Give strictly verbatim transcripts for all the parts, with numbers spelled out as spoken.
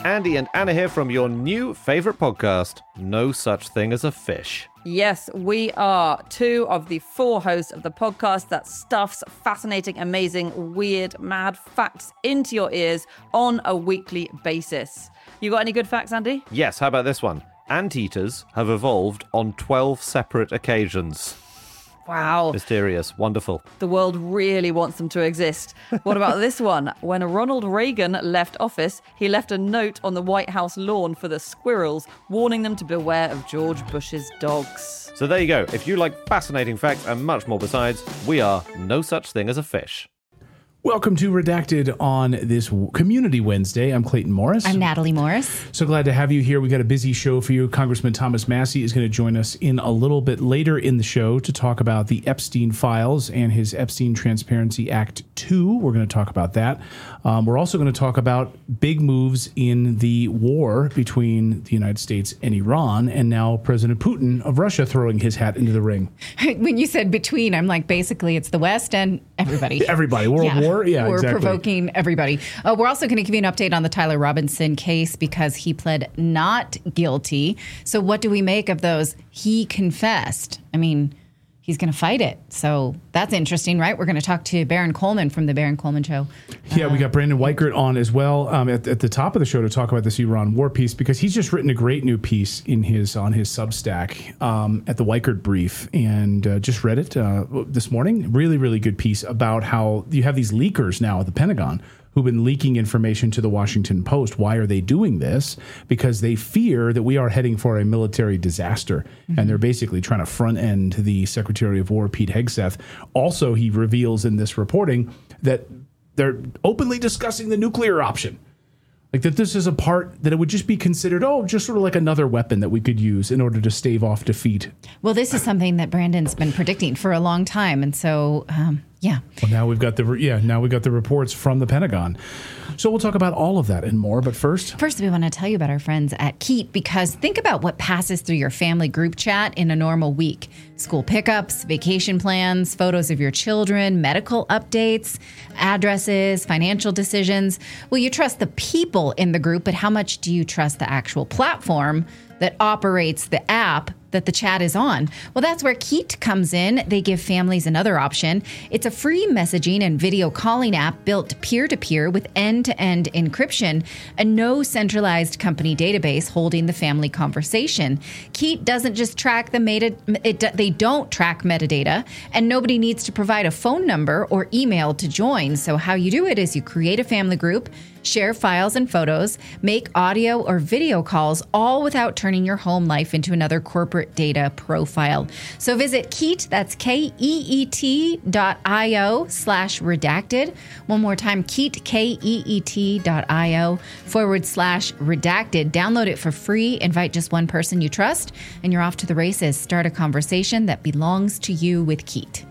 Andy and Anna here from your new favorite podcast, No Such Thing as a Fish. Yes, we are two of the four hosts of the podcast that stuffs fascinating, amazing, weird, mad facts into your ears on a weekly basis. You got any good facts, Andy? Yes, how about this one? Anteaters have evolved on twelve separate occasions. Wow. Mysterious. Wonderful. The world really wants them to exist. What about this one? When Ronald Reagan left office, he left a note on the White House lawn for the squirrels, warning them to beware of George Bush's dogs. So there you go. If you like fascinating facts and much more besides, we are No Such Thing as a Fish. Welcome to Redacted on this Community Wednesday. I'm Clayton Morris. I'm Natalie Morris. So glad to have you here. We got a busy show for you. Congressman Thomas Massie is going to join us in a little bit later in the show to talk about the Epstein files and his Epstein Transparency Act two. We're going to talk about that. Um, we're also going to talk about big moves in the war between the United States and Iran, and now President Putin of Russia throwing his hat into the ring. When you said between, I'm like, basically it's the West and everybody. Everybody. World yeah. War. Yeah, We're exactly. provoking everybody. Uh, we're also going to give you an update on the Tyler Robinson case because he pled not guilty. So what do we make of those? He confessed. I mean, he's going to fight it. So that's interesting, right? We're going to talk to Baron Coleman from the Baron Coleman Show. Yeah, we got Brandon Weichert on as well um, at, at the top of the show to talk about this Iran war piece because he's just written a great new piece in his on his Substack um, at the Weichert Brief and uh, just read it uh, this morning. Really, really good piece about how you have these leakers now at the Pentagon who've been leaking information to the Washington Post. Why are they doing this? Because they fear that we are heading for a military disaster. Mm-hmm. And they're basically trying to front end the Secretary of War, Pete Hegseth. Also, he reveals in this reporting that they're openly discussing the nuclear option. Like that this is a part that it would just be considered, oh, just sort of like another weapon that we could use in order to stave off defeat. Well, this is something that Brandon's been predicting for a long time. And so, um, yeah. Well, now we've got the yeah, now we've got the reports from the Pentagon. So we'll talk about all of that and more. But first, first we want to tell you about our friends at Keat, because think about what passes through your family group chat in a normal week. School pickups, vacation plans, photos of your children, medical updates, addresses, financial decisions. Well, you trust the people in the group, but how much do you trust the actual platform that operates the app that the chat is on? Well, that's where Keat comes in. They give families another option. It's a free messaging and video calling app built peer-to-peer with end-to-end encryption and no centralized company database holding the family conversation. Keat doesn't just track the meta, it, they don't track metadata, and nobody needs to provide a phone number or email to join. So how you do it is you create a family group, share files and photos, make audio or video calls, all without turning your home life into another corporate data profile. So visit Keat, that's K E E T dot I O slash redacted. One more time, Keat, K E E T dot I O forward slash redacted. Download it for free, invite just one person you trust, and you're off to the races. Start a conversation that belongs to you with Keat.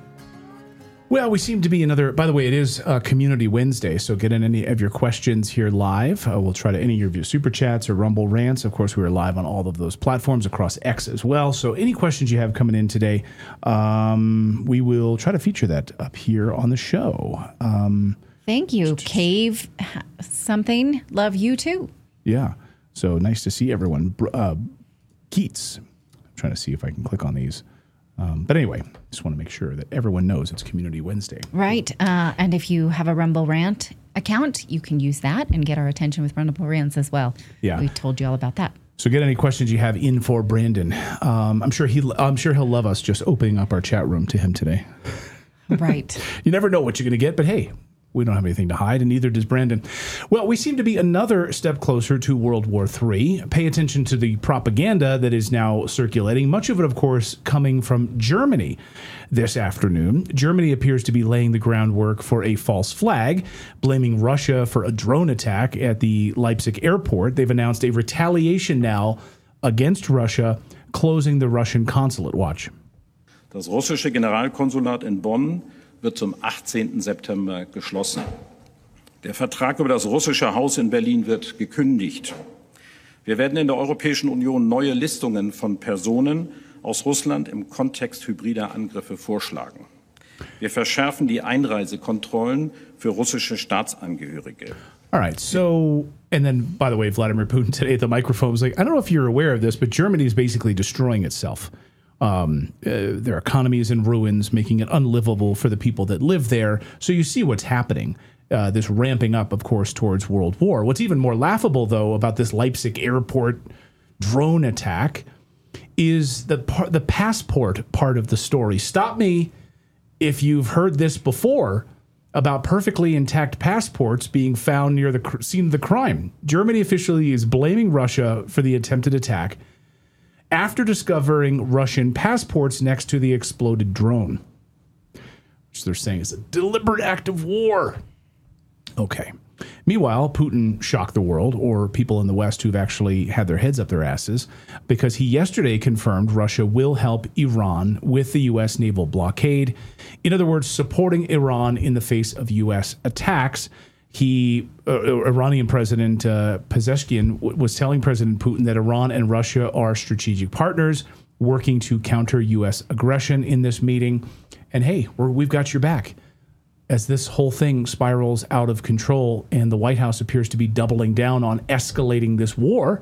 Well, we seem to be another, by the way, it is uh, Community Wednesday, so get in any of your questions here live. Uh, we'll try to any of your super chats or Rumble rants. Of course, we are live on all of those platforms across X as well. So any questions you have coming in today, um, we will try to feature that up here on the show. Um, Thank you. Cave something. Love you too. Yeah. So nice to see everyone. Uh, Keats. I'm trying to see if I can click on these. Um, but anyway, just want to make sure that everyone knows it's Community Wednesday. Right. Uh, and if you have a Rumble Rant account, you can use that and get our attention with Rumble Rants as well. Yeah. We told you all about that. So get any questions you have in for Brandon. Um, I'm sure he, I'm sure he'll love us just opening up our chat room to him today. Right. You never know what you're going to get, but hey, we don't have anything to hide, and neither does Brandon. Well, we seem to be another step closer to World War Three. Pay attention to the propaganda that is now circulating, much of it, of course, coming from Germany this afternoon. Germany appears to be laying the groundwork for a false flag, blaming Russia for a drone attack at the Leipzig airport. They've announced a retaliation now against Russia, closing the Russian consulate. Watch. Das russische Generalkonsulat in Bonn wird zum achtzehnten September geschlossen. Der Vertrag über das russische Haus in Berlin wird gekündigt. Wir werden in der Europäischen Union neue Listungen von Personen aus Russland im Kontext hybrider Angriffe vorschlagen. Wir verschärfen die Einreisekontrollen für russische Staatsangehörige. All right, so And then, by the way, Vladimir Putin today at the microphone was like, I don't know if you're aware of this, but Germany is basically destroying itself. Um, uh, their economy is in ruins, making it unlivable for the people that live there. So you see what's happening. Uh, this ramping up, of course, towards world war. What's even more laughable, though, about this Leipzig airport drone attack is the par- the passport part of the story. Stop me if you've heard this before about perfectly intact passports being found near the cr- scene of the crime. Germany officially is blaming Russia for the attempted attack after discovering Russian passports next to the exploded drone, which they're saying is a deliberate act of war. Okay. Meanwhile, Putin shocked the world, or people in the West who've actually had their heads up their asses, because he yesterday confirmed Russia will help Iran with the U S naval blockade. In other words, supporting Iran in the face of U S attacks. He, uh, Iranian President uh, Pezeshkian w- was telling President Putin that Iran and Russia are strategic partners working to counter U S aggression in this meeting. And hey, we're, we've got your back. As this whole thing spirals out of control and the White House appears to be doubling down on escalating this war,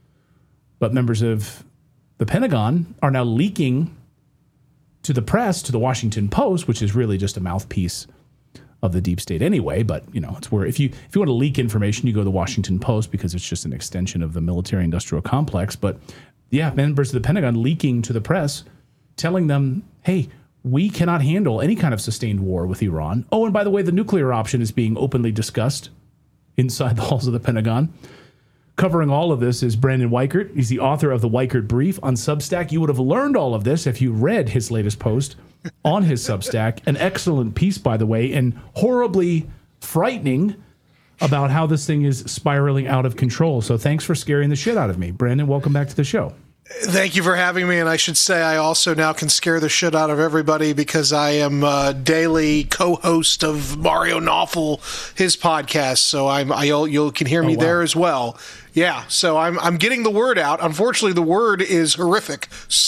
but members of the Pentagon are now leaking to the press, to the Washington Post, which is really just a mouthpiece of the deep state anyway. But, you know, it's where if you if you want to leak information, you go to the Washington Post because it's just an extension of the military industrial complex. But yeah, members of the Pentagon leaking to the press, telling them, hey, we cannot handle any kind of sustained war with Iran. Oh, and by the way, the nuclear option is being openly discussed inside the halls of the Pentagon. Covering all of this is Brandon Weichert. He's the author of the Weichert Brief on Substack. You would have learned all of this if you read his latest post on his Substack. An excellent piece, by the way, and horribly frightening about how this thing is spiraling out of control. So thanks for scaring the shit out of me. Brandon, welcome back to the show. Thank you for having me, and I should say I also now can scare the shit out of everybody because I am a daily co-host of Mario Nawful, his podcast. So I'm I you can hear me oh, wow. there as well. Yeah, so I'm I'm getting the word out. Unfortunately, the word is horrific.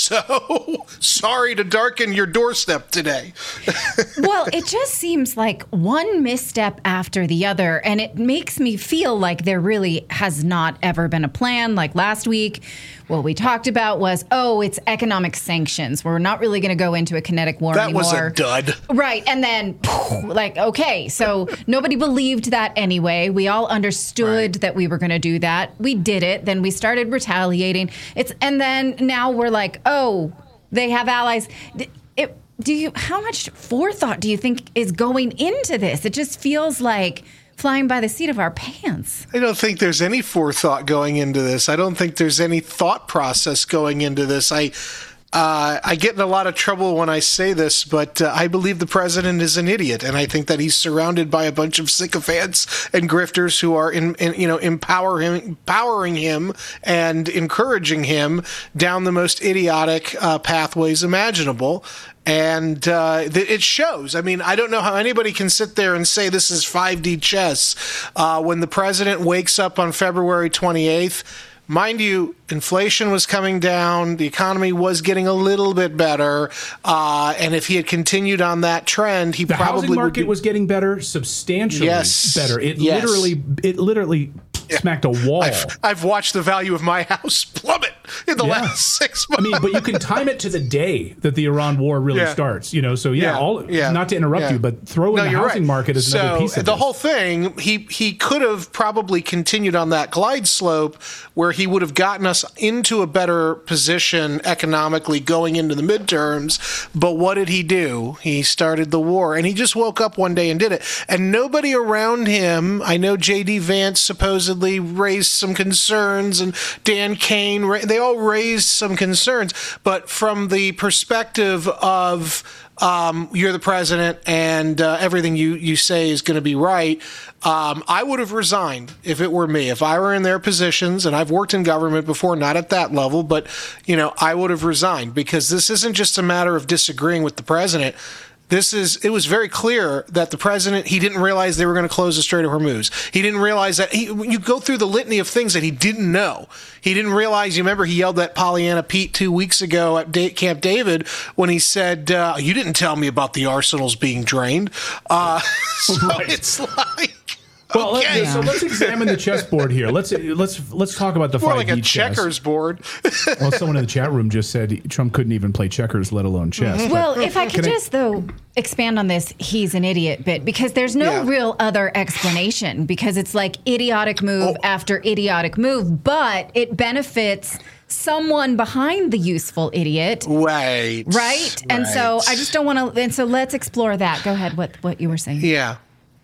So sorry to darken your doorstep today. Well, it just seems like one misstep after the other, and it makes me feel like there really has not ever been a plan. Like last week, what we talked about was, oh, it's economic sanctions. We're not really going to go into a kinetic war that anymore. That was a dud. Right, and then, like, okay, so nobody believed that anyway. We all understood right. that we were going to do that. We did it. Then we started retaliating. It's and then now we're like, oh, they have allies. It, do you? How much forethought do you think is going into this? It just feels like flying by the seat of our pants. I don't think there's any forethought going into this. I don't think there's any thought process going into this. I. Uh, I get in a lot of trouble when I say this, but uh, I believe the president is an idiot, and I think that he's surrounded by a bunch of sycophants and grifters who are, in, in, you know, empower him, empowering him and encouraging him down the most idiotic uh, pathways imaginable. And uh, th- it shows. I mean, I don't know how anybody can sit there and say this is five D chess uh, when the president wakes up on February twenty-eighth. Mind you, inflation was coming down, the economy was getting a little bit better, uh, and if he had continued on that trend, he the probably housing market would be- was getting better, substantially yes. better. It yes. literally, it literally yeah. smacked a wall. I've, I've watched the value of my house plummet in the yeah. last six months. I mean, but you can time it to the day that the Iran war really yeah. starts. You know, so yeah, yeah. all yeah. not to interrupt yeah. you, but throw in no, the housing right. market as so another piece of the this. whole thing. He he could have probably continued on that glide slope where he would have gotten us into a better position economically going into the midterms. But what did he do? He started the war, and he just woke up one day and did it. And nobody around him. I know J D Vance supposedly raised some concerns, and Dan Kane. They all raised some concerns, but from the perspective of um, you're the president and uh, everything you, you say is going to be right, um, I would have resigned if it were me. If I were in their positions, and I've worked in government before, not at that level, but you know, I would have resigned because this isn't just a matter of disagreeing with the president. This is, it was very clear that the president, he didn't realize they were going to close the Strait of Hormuz. He didn't realize that, he, you go through the litany of things that he didn't know. He didn't realize, you remember he yelled at Pollyanna Pete two weeks ago at Camp David when he said, uh, you didn't tell me about the arsenals being drained. Uh, so right. it's like, Well, Okay. let's, so let's examine the chessboard here. Let's let's let's talk about the More five like a E chess. checkers board. Well, someone in the chat room just said Trump couldn't even play checkers, let alone chess. But Well, if I could Can I- just, though, expand on this he's an idiot bit, because there's no Yeah. real other explanation, because it's like idiotic move Oh. after idiotic move, but it benefits someone behind the useful idiot. Right. Right? And so right. I just don't want to, and so let's explore that. Go ahead, what, what you were saying. Yeah.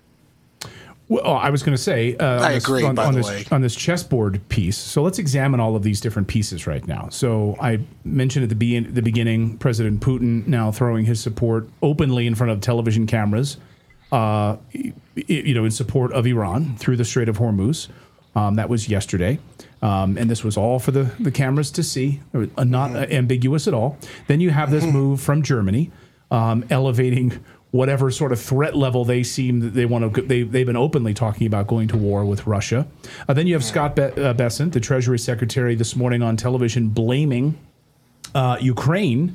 Well, oh, I was going to say, uh, on I this, agree, on, by on the this, way. on this chessboard piece. So let's examine all of these different pieces right now. So I mentioned at the, be- the beginning, President Putin now throwing his support openly in front of television cameras, uh, y- you know, in support of Iran through the Strait of Hormuz. Um, that was yesterday. Um, and this was all for the, the cameras to see, uh, not uh, ambiguous at all. Then you have this move from Germany, um, elevating whatever sort of threat level they seem that they want to. They they've been openly talking about going to war with Russia. Uh, then you have Scott Be- uh, Bessent, the Treasury Secretary, this morning on television blaming uh, Ukraine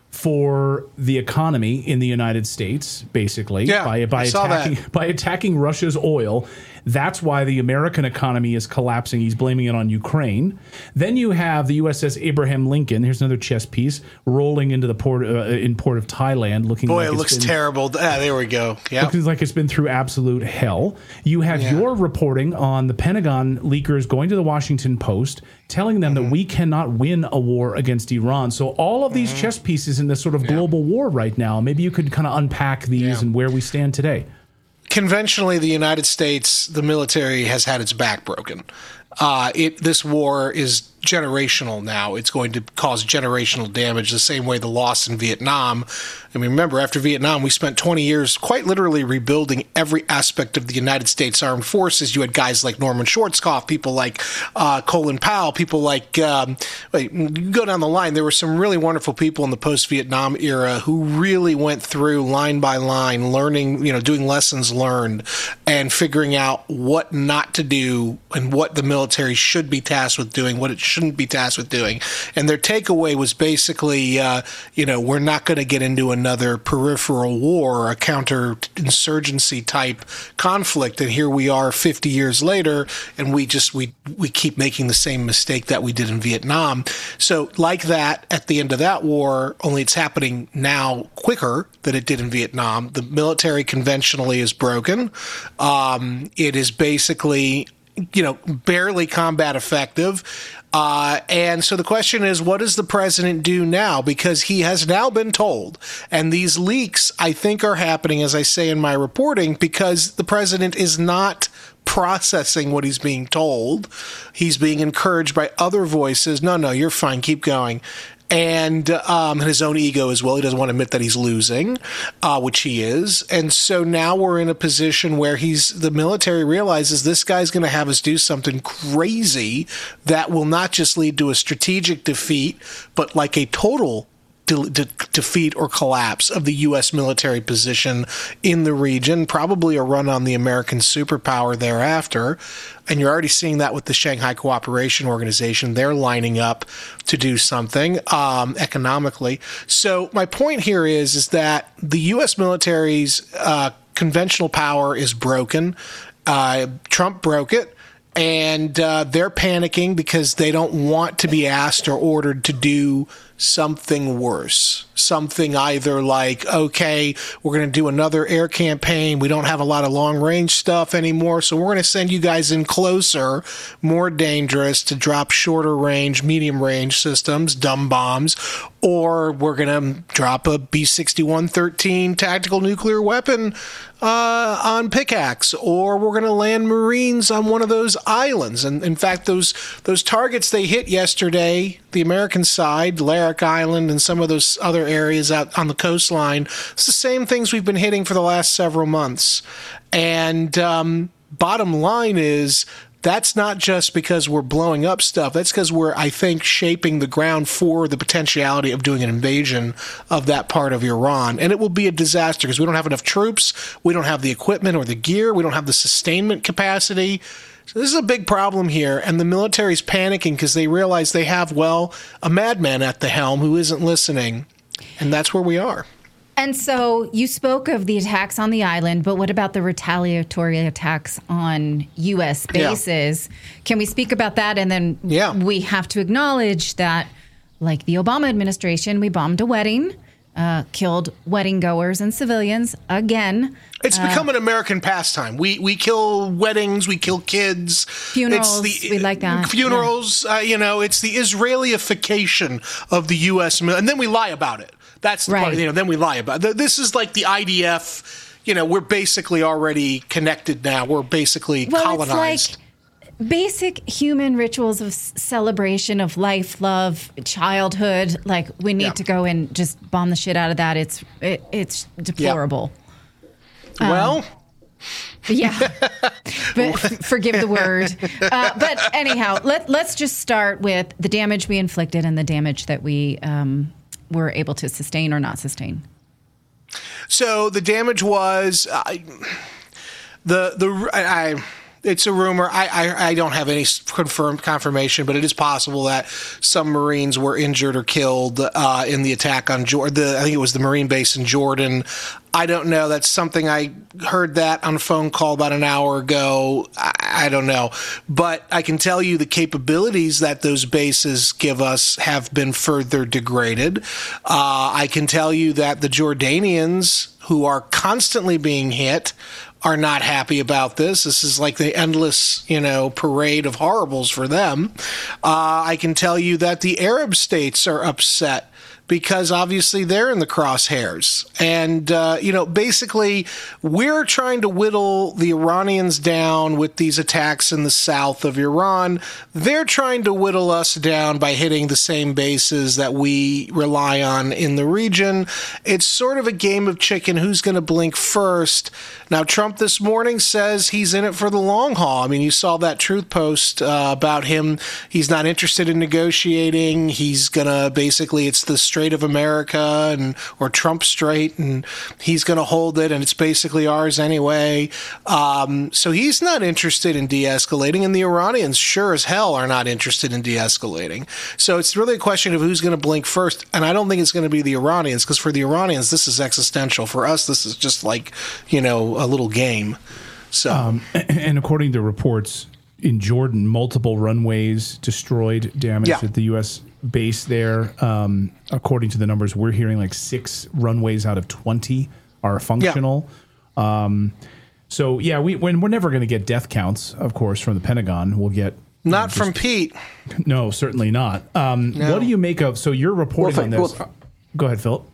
for the economy in the United States, basically Yeah, by by I saw attacking that. by attacking Russia's oil. That's why the American economy is collapsing. He's blaming it on Ukraine. Then you have the U S S Abraham Lincoln. Here's another chess piece rolling into the port uh, in port of Thailand, looking Boy, like it it's looks been, terrible. Ah, there we go. Yeah. looking like it's been through absolute hell. You have Yeah. your reporting on the Pentagon leakers going to the Washington Post, telling them Mm-hmm. that we cannot win a war against Iran. So all of these Mm-hmm. chess pieces in this sort of global war right now, maybe you could kind of unpack these Yeah. and where we stand today. Conventionally, the United States, the military has had its back broken. Uh, it this war is generational now. It's going to cause generational damage the same way the loss in Vietnam. I mean, remember, after Vietnam, we spent twenty years quite literally rebuilding every aspect of the United States Armed Forces. You had guys like Norman Schwarzkopf, people like uh, Colin Powell, people like, um, wait, you go down the line. There were some really wonderful people in the post-Vietnam era who really went through line by line, learning, you know, doing lessons learned and figuring out what not to do and what the military should be tasked with doing, what it shouldn't be tasked with doing. And their takeaway was basically, uh, you know, we're not going to get into another peripheral war, a counterinsurgency type conflict. And here we are fifty years later, and we just, we, we keep making the same mistake that we did in Vietnam. So like that, at the end of that war, only it's happening now quicker than it did in Vietnam. The military conventionally is broken. Um, it is basically, you know, barely combat effective. Uh, and so the question is, what does the president do now? Because he has now been told, and these leaks, I think, are happening, as I say in my reporting, because the president is not processing what he's being told. He's being encouraged by other voices. No, no, you're fine. Keep going. And um, his own ego as well. He doesn't want to admit that he's losing, uh, which he is. And so now we're in a position where he's the military realizes this guy's going to have us do something crazy that will not just lead to a strategic defeat, but like a total de- de- defeat or collapse of the U S military position in the region, probably a run on the American superpower thereafter. And you're already seeing that with the Shanghai Cooperation Organization. They're lining up to do something um, economically. So my point here is, is that the U S military's uh, conventional power is broken. Uh, Trump broke it. And uh, they're panicking because they don't want to be asked or ordered to do something worse. Something either like, okay, we're going to do another air campaign. We don't have a lot of long range stuff anymore. So we're going to send you guys in closer, more dangerous to drop shorter range, medium range systems, dumb bombs. Or we're going to drop a B sixty-one thirteen tactical nuclear weapon uh, on Pickaxe. Or we're going to land Marines on one of those islands. And in fact, those those targets they hit yesterday, the American side, Larrick Island and some of those other areas out on the coastline, it's the same things we've been hitting for the last several months. And um, bottom line is, that's not just because we're blowing up stuff. That's because we're, I think, shaping the ground for the potentiality of doing an invasion of that part of Iran. And it will be a disaster because we don't have enough troops. We don't have the equipment or the gear. We don't have the sustainment capacity. So this is a big problem here. And the military's panicking because they realize they have, well, a madman at the helm who isn't listening. And that's where we are. And so you spoke of the attacks on the island, but what about the retaliatory attacks on U S bases? Yeah. Can we speak about that? And then yeah. we have to acknowledge that, like the Obama administration, we bombed a wedding, uh, killed wedding goers and civilians again. It's uh, become an American pastime. We we kill weddings, we kill kids. Funerals, it's the, we like that. Funerals, yeah. uh, you know, it's the Israelification of the U S and then we lie about it. That's the right. part, you know, then we lie about it. This is like the I D F, you know, we're basically already connected now. We're basically well, colonized. It's like basic human rituals of celebration of life, love, childhood. Like we need yeah. to go and just bomb the shit out of that. It's it, it's deplorable. Yeah. Um, well, yeah, but forgive the word. Uh, but anyhow, let let's just start with the damage we inflicted and the damage that we um, were able to sustain or not sustain. So the damage was uh, the the I. I It's a rumor. I, I I don't have any confirmed confirmation, but it is possible that some Marines were injured or killed uh, in the attack on Jordan. I think it was the Marine base in Jordan. I don't know. That's something I heard that on a phone call about an hour ago. I, I don't know. But I can tell you the capabilities that those bases give us have been further degraded. Uh, I can tell you that the Jordanians, who are constantly being hit, are not happy about this. This is like the endless, you know, parade of horribles for them. Uh, I can tell you that the Arab states are upset because obviously they're in the crosshairs. And, uh, you know, basically we're trying to whittle the Iranians down with these attacks in the south of Iran. They're trying to whittle us down by hitting the same bases that we rely on in the region. It's sort of a game of chicken. Who's going to blink first? Now, Trump this morning says he's in it for the long haul. I mean, you saw that Truth post uh, about him. He's not interested in negotiating. He's going to basically, it's the Strait of America and or Trump Strait, and he's going to hold it, and it's basically ours anyway. Um, so he's not interested in de-escalating, and the Iranians sure as hell are not interested in de-escalating. So it's really a question of who's going to blink first, and I don't think it's going to be the Iranians, because for the Iranians, this is existential. For us, this is just like, you know, a little game. So, um, and according to reports in Jordan, multiple runways destroyed, damaged yeah. at the U S base there. Um, according to the numbers we're hearing, like six runways out of twenty are functional. Yeah. Um, so yeah, we when we're never going to get death counts, of course, from the Pentagon. We'll get not you know, just, from Pete. No, certainly not. Um, no. What do you make of? So you're reporting well, on this. Well, Go ahead, Philip.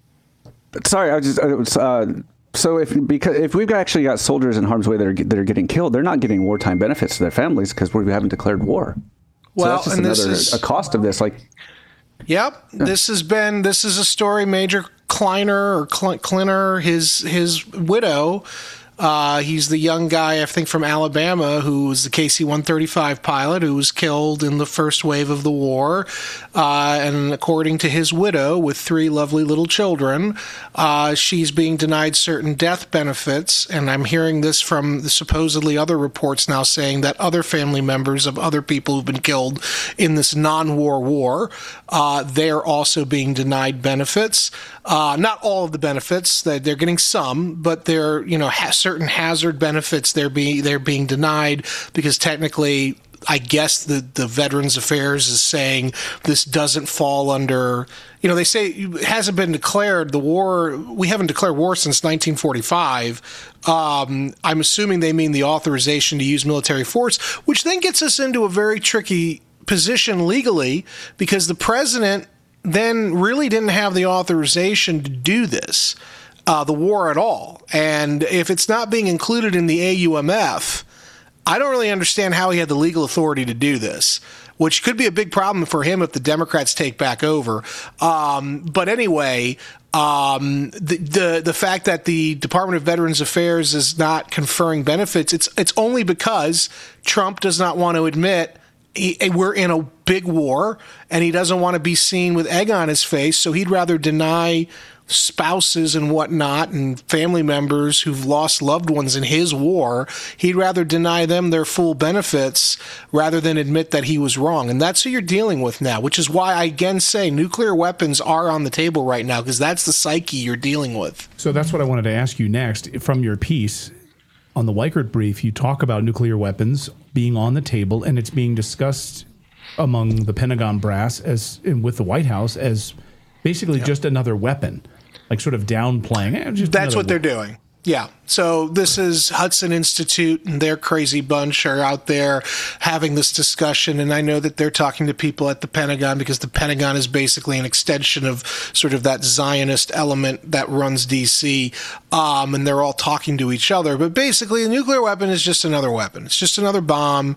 Sorry, I was just. It was, uh, So if because if we've actually got soldiers in harm's way that are that are getting killed, they're not getting wartime benefits to their families because we haven't declared war. Well, so that's just and another this is, a cost of this. Like, yep, yeah. this has been this is a story. Major Kleiner or Cl- Klinner, his his widow. Uh, he's the young guy, I think, from Alabama, who was the K C one thirty-five pilot who was killed in the first wave of the war. Uh, and according to his widow, with three lovely little children, uh, she's being denied certain death benefits. And I'm hearing this from the supposedly other reports now saying that other family members of other people who've been killed in this non-war war, uh, they're also being denied benefits. Uh, not all of the benefits, that they're getting some, but they're, you know, ha- certain hazard benefits they're being they're being denied because technically, I guess the the Veterans Affairs is saying this doesn't fall under. You know, they say it hasn't been declared the war. We haven't declared war since nineteen forty-five. Um, I'm assuming they mean the authorization to use military force, which then gets us into a very tricky position legally because the president then really didn't have the authorization to do this, uh, the war at all. And if it's not being included in the A U M F, I don't really understand how he had the legal authority to do this, which could be a big problem for him if the Democrats take back over. Um, but anyway, um, the, the the fact that the Department of Veterans Affairs is not conferring benefits, it's it's only because Trump does not want to admit he, we're in a big war, and he doesn't want to be seen with egg on his face, so he'd rather deny spouses and whatnot and family members who've lost loved ones in his war. He'd rather deny them their full benefits rather than admit that he was wrong. And that's who you're dealing with now, which is why I again say nuclear weapons are on the table right now, because that's the psyche you're dealing with. So that's what I wanted to ask you next. From your piece on the Weichert brief, you talk about nuclear weapons being on the table, and it's being discussed among the Pentagon brass as with the White House as basically yep. just another weapon. Like sort of downplaying. Eh, just That's what one. they're doing. Yeah. So this is Hudson Institute and their crazy bunch are out there having this discussion. And I know that they're talking to people at the Pentagon because the Pentagon is basically an extension of sort of that Zionist element that runs D C. Um, and they're all talking to each other. But basically, a nuclear weapon is just another weapon. It's just another bomb.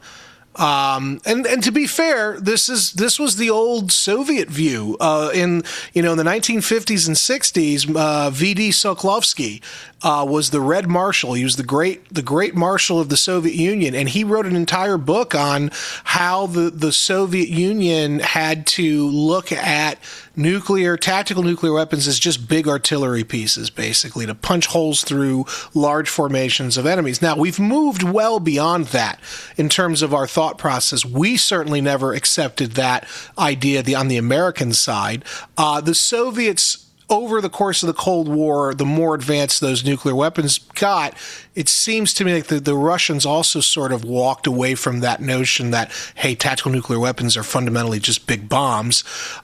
Um, and, and to be fair, this is this was the old Soviet view. Uh, in you know in the nineteen fifties and sixties, uh, V D Sokolovsky uh, was the Red Marshal. He was the great the great marshal of the Soviet Union, and he wrote an entire book on how the, the Soviet Union had to look at nuclear tactical nuclear weapons as just big artillery pieces, basically to punch holes through large formations of enemies. Now, we've moved well beyond that in terms of our thought process. We certainly never accepted that idea the, on the American side. Uh, the Soviets, over the course of the Cold War, the more advanced those nuclear weapons got, it seems to me like the, the Russians also sort of walked away from that notion that, hey, tactical nuclear weapons are fundamentally just big bombs.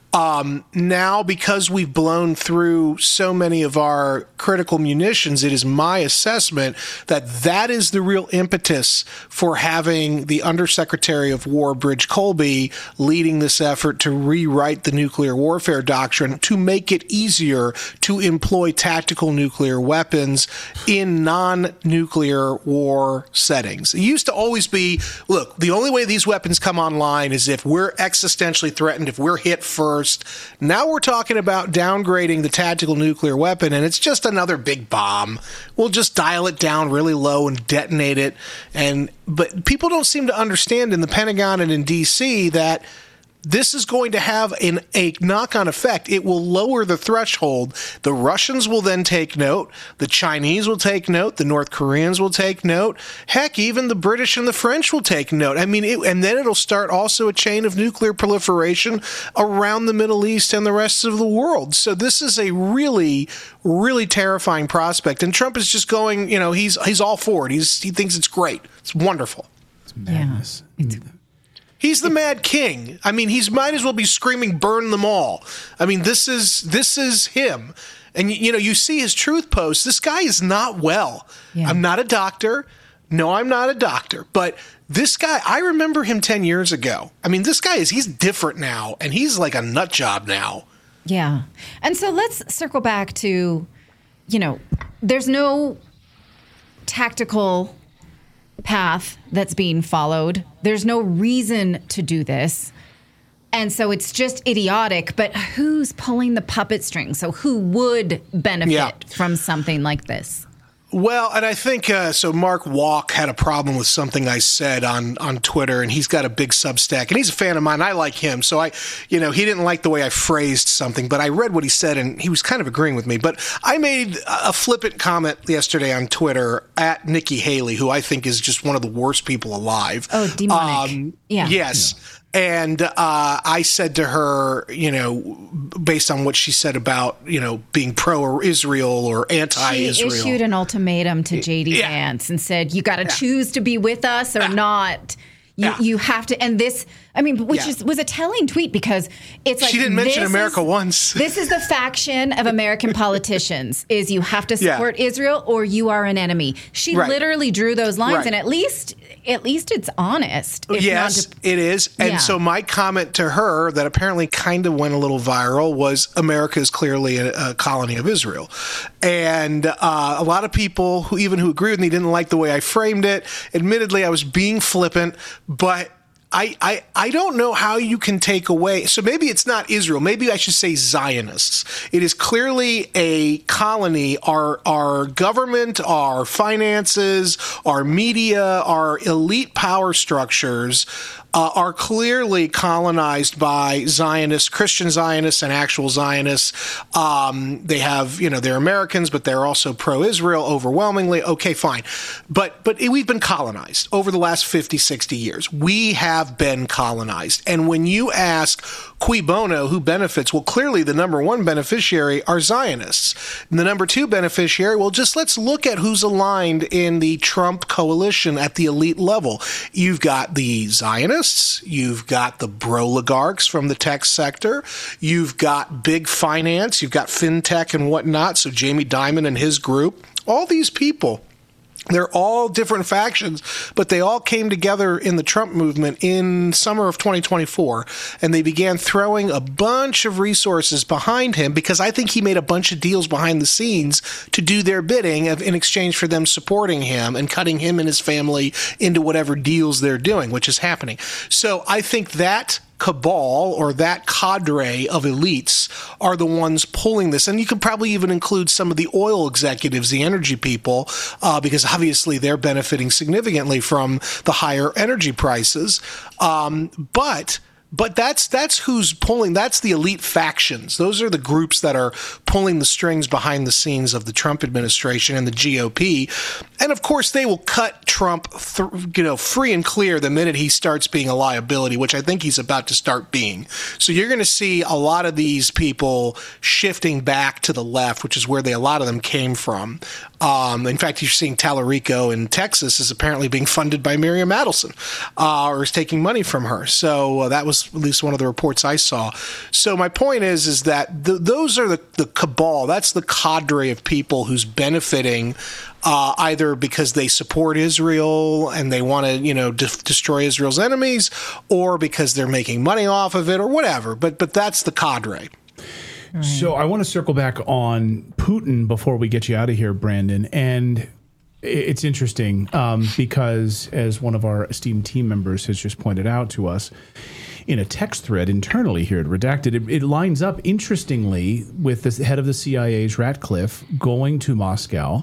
Um, now, because we've blown through so many of our critical munitions, it is my assessment that that is the real impetus for having the Undersecretary of War, Bridge Colby, leading this effort to rewrite the nuclear warfare doctrine to make it easier to employ tactical nuclear weapons in non-nuclear war settings. It used to always be, look, the only way these weapons come online is if we're existentially threatened, if we're hit first. Now we're talking about downgrading the tactical nuclear weapon, and it's just another big bomb. We'll just dial it down really low and detonate it. And but people don't seem to understand in the Pentagon and in D C that this is going to have an, a knock-on effect. It will lower the threshold. The Russians will then take note. The Chinese will take note. The North Koreans will take note. Heck, even the British and the French will take note. I mean, it, and then it'll start also a chain of nuclear proliferation around the Middle East and the rest of the world. So this is a really, really terrifying prospect. And Trump is just going, you know, he's he's all for it. He's, he thinks it's great. It's wonderful. It's madness. Yeah. It's- He's the Mad King. I mean, he's might as well be screaming, "Burn them all." I mean, this is this is him. And you know, you see his truth posts. This guy is not well. Yeah. I'm not a doctor. No, I'm not a doctor. But this guy, I remember him ten years ago. I mean, this guy is he's different now, and he's like a nut job now. Yeah. And so let's circle back to, you know, there's no tactical path that's being followed. There's no reason to do this. And so it's just idiotic, but who's pulling the puppet string? So who would benefit Yeah. from something like this? Well, and I think, uh, so Mark Walk had a problem with something I said on, on Twitter, and he's got a big Substack, and he's a fan of mine. I like him. So I, you know, he didn't like the way I phrased something, but I read what he said, and he was kind of agreeing with me. But I made a flippant comment yesterday on Twitter at Nikki Haley, who I think is just one of the worst people alive. Oh, demonic. Um, yeah. Yes. Yeah. And uh, I said to her, you know, based on what she said about, you know, being pro-Israel or anti-Israel. She issued an ultimatum to J D yeah. Vance and said, you got to yeah. choose to be with us or yeah. not. You, yeah. you have to. And this, I mean, which yeah. is, was a telling tweet because it's like. She didn't mention America is, once. This is the faction of American politicians is you have to support yeah. Israel or you are an enemy. She right. literally drew those lines right. and at least at least it's honest. If yes, not it is. And yeah. so my comment to her that apparently kind of went a little viral was America is clearly a, a colony of Israel. And uh, a lot of people who even who agree with me didn't like the way I framed it. Admittedly, I was being flippant, but I, I, I don't know how you can take away. So maybe it's not Israel. Maybe I should say Zionists. It is clearly a colony. Our, our government, our finances, our media, our elite power structures Uh, are clearly colonized by Zionists, Christian Zionists and actual Zionists. Um, they have, you know, they're Americans, but they're also pro-Israel overwhelmingly. Okay, fine. But but we've been colonized over the last fifty, sixty years. We have been colonized. And when you ask cui bono, who benefits? Well, clearly the number one beneficiary are Zionists. And the number two beneficiary, well, just let's look at who's aligned in the Trump coalition at the elite level. You've got the Zionists. You've got the broligarchs from the tech sector. You've got big finance. You've got fintech and whatnot. So Jamie Dimon and his group, all these people, they're all different factions, but they all came together in the Trump movement in summer of twenty twenty-four, and they began throwing a bunch of resources behind him because I think he made a bunch of deals behind the scenes to do their bidding in exchange for them supporting him and cutting him and his family into whatever deals they're doing, which is happening. So I think that cabal or that cadre of elites are the ones pulling this. And you could probably even include some of the oil executives, the energy people, uh, because obviously they're benefiting significantly from the higher energy prices. Um, but But that's that's who's pulling. That's the elite factions. Those are the groups that are pulling the strings behind the scenes of the Trump administration and the G O P. And of course, they will cut Trump, th- you know, free and clear the minute he starts being a liability, which I think he's about to start being. So you're going to see a lot of these people shifting back to the left, which is where they a lot of them came from. Um, in fact, you're seeing Tallarico in Texas is apparently being funded by Miriam Adelson, uh, or is taking money from her. So uh, that was at least one of the reports I saw. So my point is, is that th- those are the, the cabal. That's the cadre of people who's benefiting uh, either because they support Israel and they want to, you know, de- destroy Israel's enemies, or because they're making money off of it, or whatever. But but that's the cadre. So I want to circle back on Putin before we get you out of here, Brandon. And it's interesting um, because, as one of our esteemed team members has just pointed out to us, in a text thread internally here at Redacted, it, it lines up interestingly with the head of the C I A's Ratcliffe going to Moscow,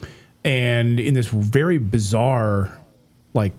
and in this very bizarre, like,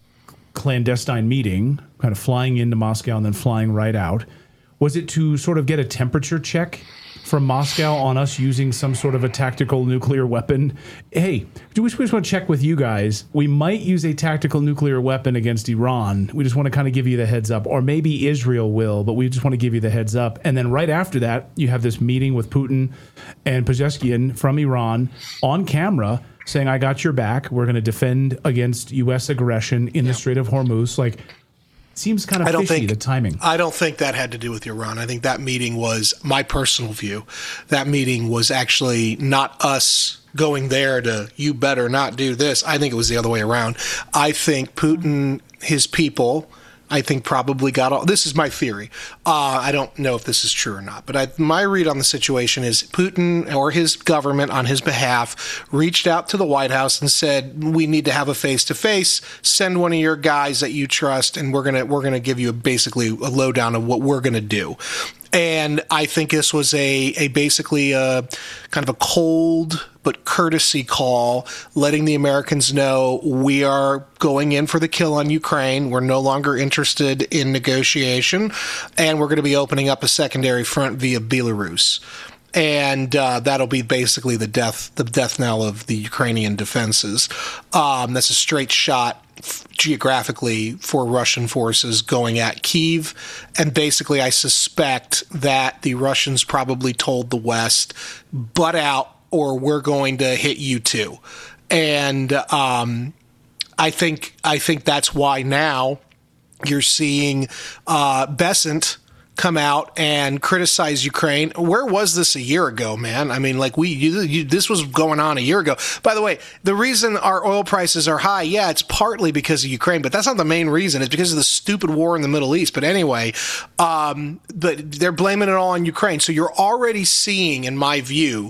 clandestine meeting, kind of flying into Moscow and then flying right out. Was it to sort of get a temperature check from Moscow on us using some sort of a tactical nuclear weapon? Hey, we just want to check with you guys. We might use a tactical nuclear weapon against Iran. We just want to kind of give you the heads up. Or maybe Israel will, but we just want to give you the heads up. And then right after that, you have this meeting with Putin and Pezeshkian from Iran on camera saying, I got your back. We're going to defend against U S aggression in yeah. the Strait of Hormuz. Like, seems kind of I don't fishy, think, the timing. I don't think that had to do with Iran. I think that meeting was, my personal view, that meeting was actually not us going there to, you better not do this. I think it was the other way around. I think Putin, his people, I think probably got all, this is my theory. Uh, I don't know if this is true or not, but I, my read on the situation is Putin or his government on his behalf reached out to the White House and said, we need to have a face-to-face, send one of your guys that you trust, and we're going to, we're going to give you a, basically a lowdown of what we're going to do. And I think this was a, a basically a kind of a cold but courtesy call, letting the Americans know we are going in for the kill on Ukraine. We're no longer interested in negotiation, and we're going to be opening up a secondary front via Belarus. And uh, that'll be basically the death, the death knell of the Ukrainian defenses. Um, that's a straight shot geographically for Russian forces going at Kyiv. And basically, I suspect that the Russians probably told the West, butt out, or we're going to hit you too. And um, I think I think that's why now you're seeing uh, Bessent come out and criticize Ukraine. Where was this a year ago, man? I mean, like we, you, you, this was going on a year ago. By the way, the reason our oil prices are high, yeah, it's partly because of Ukraine, but that's not the main reason. It's because of the stupid war in the Middle East. But anyway, um, but they're blaming it all on Ukraine. So you're already seeing, in my view,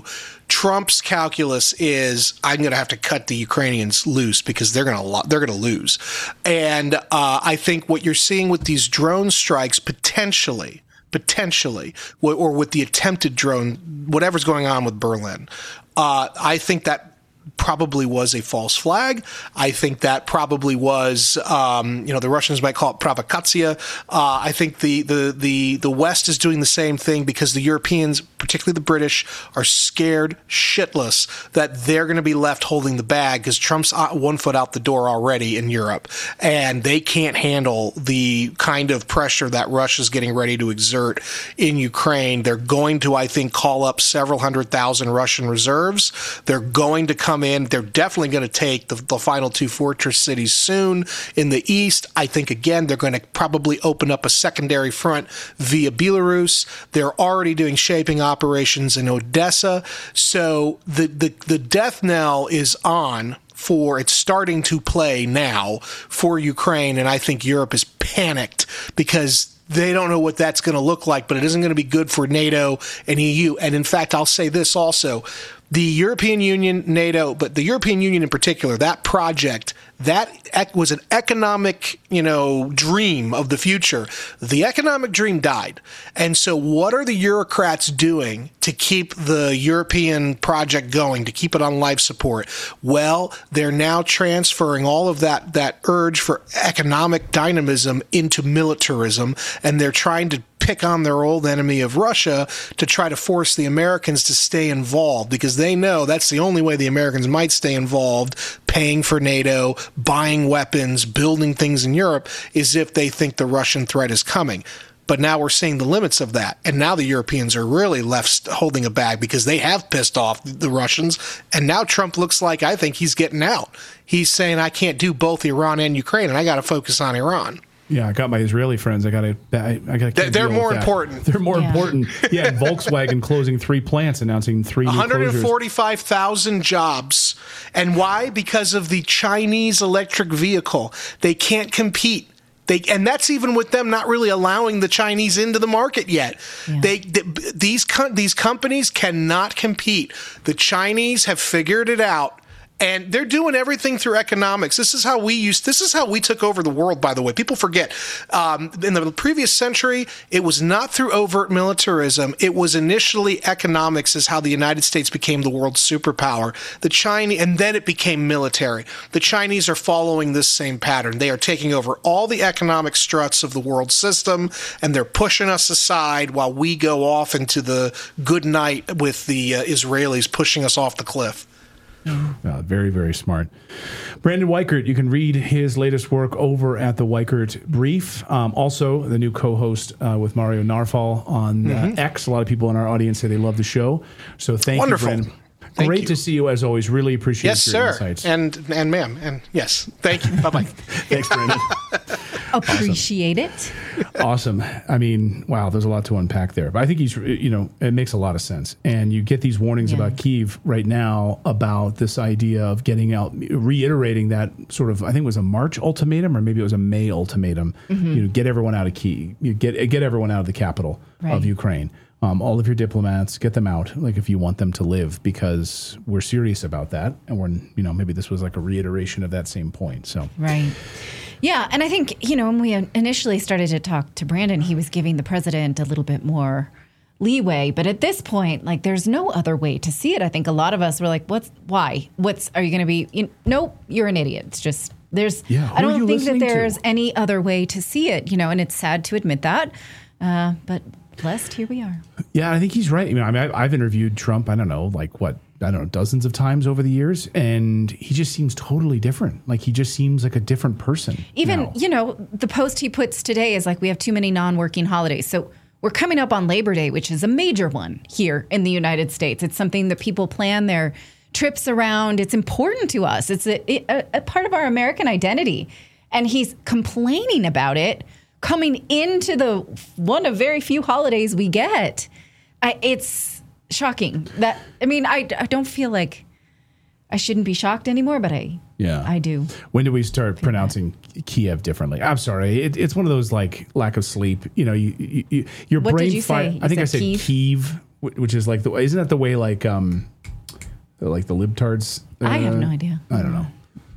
Trump's calculus is I'm going to have to cut the Ukrainians loose because they're going to lo- they're going to lose. And uh, I think what you're seeing with these drone strikes potentially, potentially, or with the attempted drone, whatever's going on with Berlin, uh, I think that probably was a false flag. I think that probably was, um, you know, the Russians might call it provokatia. Uh, I think the, the, the, the West is doing the same thing because the Europeans, particularly the British, are scared shitless that they're going to be left holding the bag because Trump's one foot out the door already in Europe, and they can't handle the kind of pressure that Russia's getting ready to exert in Ukraine. They're going to, I think, call up several hundred thousand Russian reserves. They're going to come in. They're definitely going to take the, the final two fortress cities soon in the east. I think, again, they're going to probably open up a secondary front via Belarus. They're already doing shaping operations in Odessa. So the, the, the death knell is on for, it's starting to play now for Ukraine. And I think Europe is panicked because they don't know what that's going to look like, but it isn't going to be good for NATO and E U. And in fact, I'll say this also. The European Union, NATO, but the European Union in particular, that project, that was an economic, you know, dream of the future. The economic dream died. And so what are the Eurocrats doing to keep the European project going, to keep it on life support? Well, they're now transferring all of that, that urge for economic dynamism into militarism, and they're trying to pick on their old enemy of Russia to try to force the Americans to stay involved, because they know that's the only way the Americans might stay involved, paying for NATO, buying weapons, building things in Europe, is if they think the Russian threat is coming. But now we're seeing the limits of that. And now the Europeans are really left holding a bag because they have pissed off the Russians. And now Trump looks like, I think he's getting out. He's saying, I can't do both Iran and Ukraine, and I got to focus on Iran. Yeah, I got my Israeli friends. I got to. I, I got to. They're more important. They're more Yeah. important. Yeah, and Volkswagen closing three plants, announcing three new one hundred closures. forty-five thousand jobs. And why? Because of the Chinese electric vehicle. They can't compete. They, and that's even with them not really allowing the Chinese into the market yet. Yeah. They, they these these companies cannot compete. The Chinese have figured it out. And they're doing everything through economics. This is how we used. This is how we took over the world. By the way, people forget. Um, in the previous century, it was not through overt militarism. It was initially economics, is how the United States became the world's superpower. The Chinese, and then it became military. The Chinese are following this same pattern. They are taking over all the economic struts of the world system, and they're pushing us aside while we go off into the good night with the uh, Israelis pushing us off the cliff. Uh, very, very smart. Brandon Weichert, you can read his latest work over at the Weichert Brief. Um, also, the new co-host uh, with Mario Narfal on uh, Mm-hmm. X. A lot of people in our audience say they love the show. So thank Wonderful. you, Brandon. Thank Great you. to see you as always. Really appreciate Yes, your sir. insights. And and ma'am. And yes. Thank you. Bye bye. Thanks, Brandon. Appreciate it. Awesome. I mean, wow, there's a lot to unpack there. But I think he's, you know, it makes a lot of sense. And you get these warnings Yeah. about Kyiv right now about this idea of getting out, reiterating that sort of, I think it was a March ultimatum, or maybe it was a May ultimatum. Mm-hmm. You know, get everyone out of Kyiv. You get get everyone out of the capital Right. of Ukraine. Um, all of your diplomats, get them out, like if you want them to live, because we're serious about that. And we're, you know, maybe this was like a reiteration of that same point. So Right. Yeah. And I think, you know, when we initially started to talk to Brandon, he was giving the president a little bit more leeway. But at this point, like, there's no other way to see it. I think a lot of us were like, what's, why? What's, are you going to be, you, nope, you're an idiot. It's just, there's, Yeah, who I are don't you think that listening to? there's any other way to see it, you know, and it's sad to admit that. Uh, but blessed, here we are. Yeah, I think he's right. You know, I mean, I, I've interviewed Trump, I don't know, like what, I don't know, dozens of times over the years, and he just seems totally different. Like, he just seems like a different person. Even, now. you know, the post he puts today is like, we have too many non-working holidays. So we're coming up on Labor Day, which is a major one here in the United States. It's something that people plan their trips around. It's important to us. It's a, a, a part of our American identity. And he's complaining about it coming into the one of very few holidays we get. I, it's shocking that, I mean, I, I don't feel like I shouldn't be shocked anymore, but I, Yeah. I do. When do we start pronouncing Kiev differently? I'm sorry. It, it's one of those, like, lack of sleep. You know, you, you, you your What brain did you fi- say? I think You I said said Kyiv? Kyiv, wh- which is like the, isn't that the way, like, um, like the libtards. Uh, I have no idea. I don't know.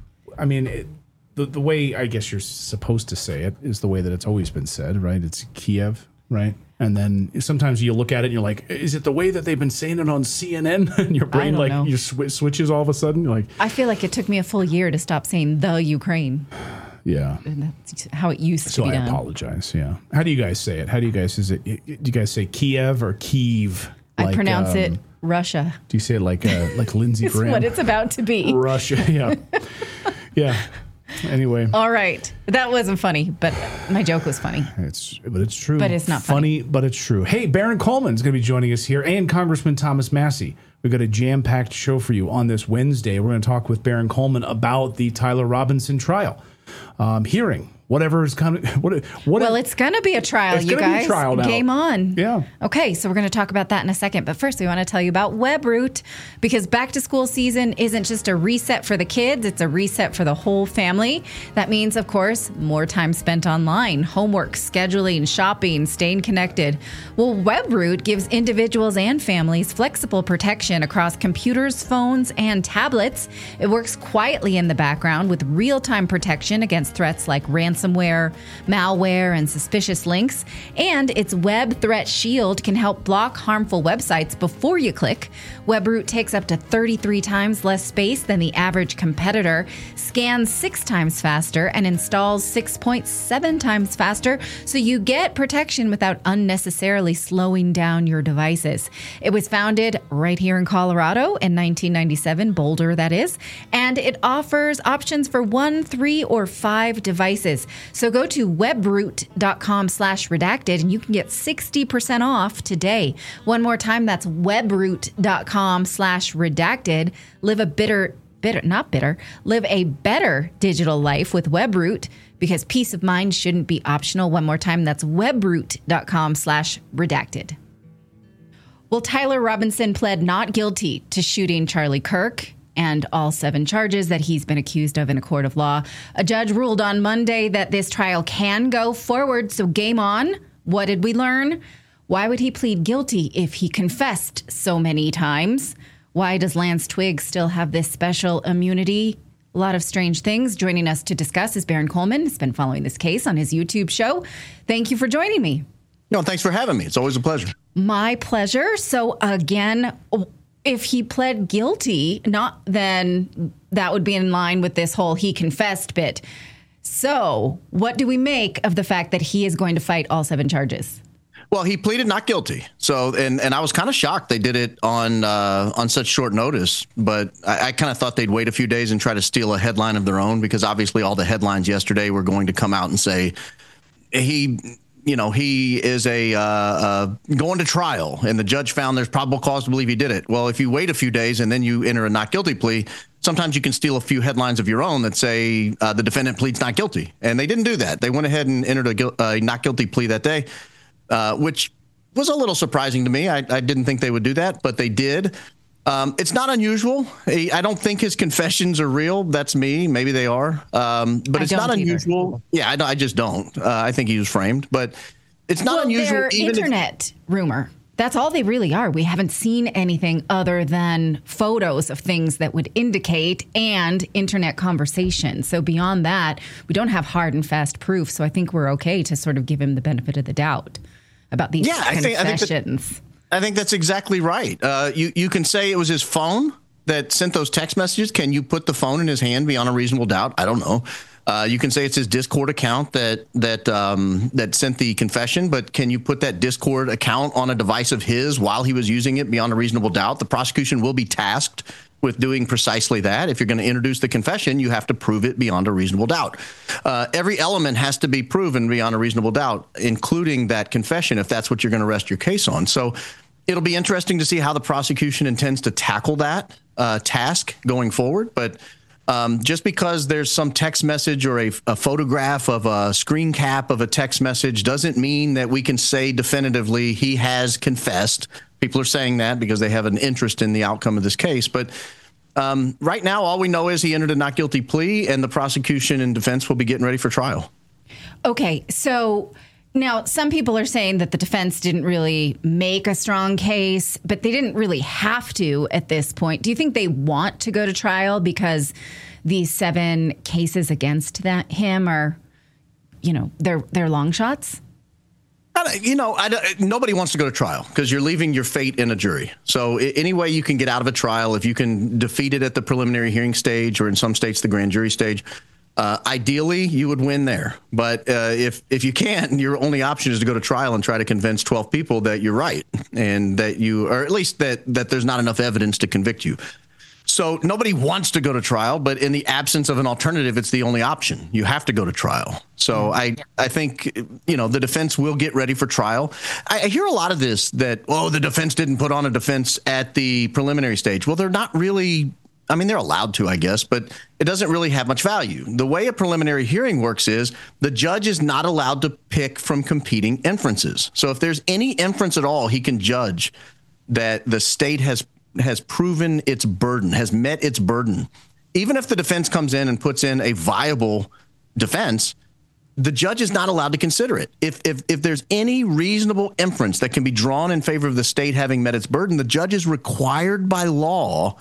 I mean, it, the the way I guess you're supposed to say it is the way that it's always been said, right? It's Kiev, right? And then sometimes you look at it and you're like, is it the way that they've been saying it on C N N? And your brain like you sw- switches all of a sudden. You're like, I feel like it took me a full year to stop saying the Ukraine. Yeah, and that's how it used so to be I done. apologize. Yeah, how do you guys say it? How do you guys is it? Do you guys say Kiev or Kiev? I Like, pronounce um, it Russia. Do you say it like uh, like Lindsey It's Graham? what it's about to be. Russia. Yeah, yeah. Anyway, All right, that wasn't funny, but my joke was funny. it's but it's true. But it's not funny, but it's true. Hey, Baron Coleman's going to be joining us here, and Congressman Thomas Massey. We've got a jam-packed show for you on this Wednesday. We're going to talk with Baron Coleman about the Tyler Robinson trial, um, hearing whatever is coming. What, what? Well, it's going to be a trial, It's you gonna be a guys. trial now. Game on. Yeah. Okay, so we're going to talk about that in a second. But first, we want to tell you about Webroot, because back to school season isn't just a reset for the kids, it's a reset for the whole family. That means, of course, more time spent online, homework, scheduling, shopping, staying connected. Well, Webroot gives individuals and families flexible protection across computers, phones, and tablets. It works quietly in the background with real-time protection against threats like ransomware, malware, and suspicious links. And its Web Threat Shield can help block harmful websites before you click. Webroot takes up to thirty-three times less space than the average competitor, scans six times faster, and installs six point seven times faster, so you get protection without unnecessarily slowing down your devices. It was founded right here in Colorado in nineteen ninety-seven, Boulder that is, and it offers options for one, three, or five devices. So go to webroot.com slash redacted and you can get sixty percent off today. One more time, that's webroot.com slash redacted. Live a bitter, bitter, not bitter, live a better digital life with Webroot, because peace of mind shouldn't be optional. One more time, that's webroot.com slash redacted. Well, Tyler Robinson pled not guilty to shooting Charlie Kirk and all seven charges that he's been accused of in a court of law. A judge ruled on Monday that this trial can go forward, so game on. What did we learn? Why would he plead guilty if he confessed so many times? Why does Lance Twigg still have this special immunity? A lot of strange things. Joining us to discuss is Baron Coleman. He's been following this case on his YouTube show. Thank you for joining me. No, thanks for having me. It's always a pleasure. My pleasure. So again, if he pled guilty, not then that would be in line with this whole he confessed bit. So what do we make of the fact that he is going to fight all seven charges? Well, he pleaded not guilty. So, and, and I was kind of shocked they did it on uh, on such short notice. But I, I kind of thought they'd wait a few days and try to steal a headline of their own, because obviously all the headlines yesterday were going to come out and say he, you know, he is a uh, uh, going to trial, and the judge found there's probable cause to believe he did it. Well, if you wait a few days and then you enter a not guilty plea, sometimes you can steal a few headlines of your own that say uh, the defendant pleads not guilty. And they didn't do that. They went ahead and entered a gu- uh, not guilty plea that day. Uh, which was a little surprising to me. I, I didn't think they would do that, but they did. Um, it's not unusual. I, I don't think his confessions are real. That's me. Maybe they are. Um, but I it's not don't either. unusual. Yeah, I, I just don't. Uh, I think he was framed. But it's not well, unusual. They're even internet rumor. That's all they really are. We haven't seen anything other than photos of things that would indicate and internet conversation. So beyond that, we don't have hard and fast proof. So I think we're okay to sort of give him the benefit of the doubt about these Yeah, I think, I think, confessions. that, I think that's exactly right. Uh, you, you can say it was his phone that sent those text messages. Can you put the phone in his hand beyond a reasonable doubt? I don't know. Uh, you can say it's his Discord account that that um, that sent the confession, but can you put that Discord account on a device of his while he was using it beyond a reasonable doubt? The prosecution will be tasked with doing precisely that. If you're going to introduce the confession, you have to prove it beyond a reasonable doubt. Uh, every element has to be proven beyond a reasonable doubt, including that confession, if that's what you're going to rest your case on. So it'll be interesting to see how the prosecution intends to tackle that uh, task going forward. But Um, just because there's some text message or a, a photograph of a screen cap of a text message doesn't mean that we can say definitively he has confessed. People are saying that because they have an interest in the outcome of this case. But um, right now, all we know is he entered a not guilty plea, and the prosecution and defense will be getting ready for trial. Okay, so Now, some people are saying that the defense didn't really make a strong case, but they didn't really have to at this point. Do you think they want to go to trial because these seven cases against that him are, you know, they're they're long shots? You know, I, nobody wants to go to trial because you're leaving your fate in a jury. So any way you can get out of a trial, if you can defeat it at the preliminary hearing stage or in some states the grand jury stage, uh, ideally you would win there. But uh, if if you can't, your only option is to go to trial and try to convince twelve people that you're right and that you, or at least that that there's not enough evidence to convict you. So nobody wants to go to trial, but in the absence of an alternative, it's the only option. You have to go to trial. So I, I think, you know, the defense will get ready for trial. I, I hear a lot of this that, oh, the defense didn't put on a defense at the preliminary stage. Well, they're not really, I mean, they're allowed to, I guess, but it doesn't really have much value. The way a preliminary hearing works is the judge is not allowed to pick from competing inferences. So if there's any inference at all, he can judge that the state has has proven its burden, has met its burden. Even if the defense comes in and puts in a viable defense, the judge is not allowed to consider it. If, if, if there's any reasonable inference that can be drawn in favor of the state having met its burden, the judge is required by law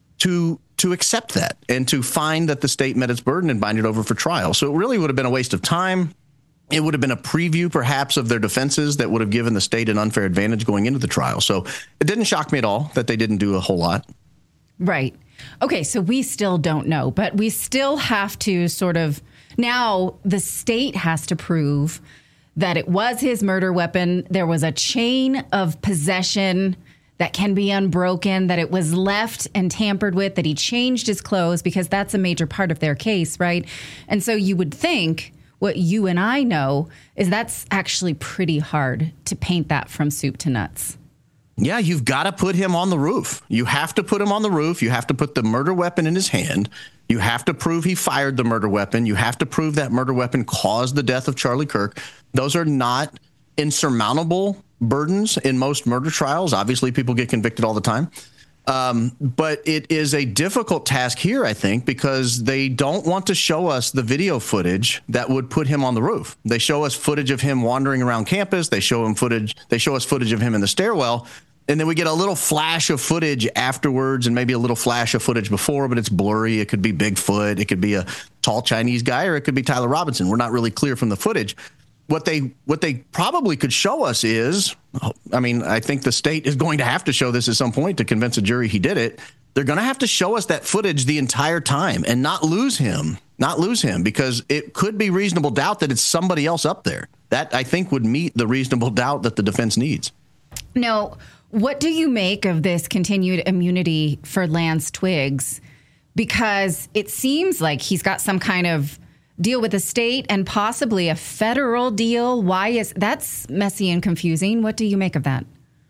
to, to accept that and to find that the state met its burden and bind it over for trial. So it really would have been a waste of time. It would have been a preview, perhaps, of their defenses that would have given the state an unfair advantage going into the trial. So it didn't shock me at all that they didn't do a whole lot. Right. Okay, so we still don't know, but we still have to sort of, now the state has to prove that it was his murder weapon. There was a chain of possession that can be unbroken, that it was left and tampered with, that he changed his clothes, because that's a major part of their case, right? And so you would think, what you and I know is that's actually pretty hard to paint that from soup to nuts. Yeah, you've got to put him on the roof. You have to put him on the roof. You have to put the murder weapon in his hand. You have to prove he fired the murder weapon. You have to prove that murder weapon caused the death of Charlie Kirk. Those are not insurmountable burdens in most murder trials. Obviously, people get convicted all the time. Um, but it is a difficult task here, I think, because they don't want to show us the video footage that would put him on the roof. They show us footage of him wandering around campus. They show him footage. They show us footage of him in the stairwell. And then we get a little flash of footage afterwards and maybe a little flash of footage before, but it's blurry. It could be Bigfoot. It could be a tall Chinese guy, or it could be Tyler Robinson. We're not really clear from the footage. What they what they probably could show us is, I mean, I think the state is going to have to show this at some point to convince a jury he did it. They're going to have to show us that footage the entire time and not lose him, not lose him, because it could be reasonable doubt that it's somebody else up there. That, I think, would meet the reasonable doubt that the defense needs. Now, what do you make of this continued immunity for Lance Twiggs? Because it seems like he's got some kind of deal with the state and possibly a federal deal. Why is that's messy and confusing? What do you make of that?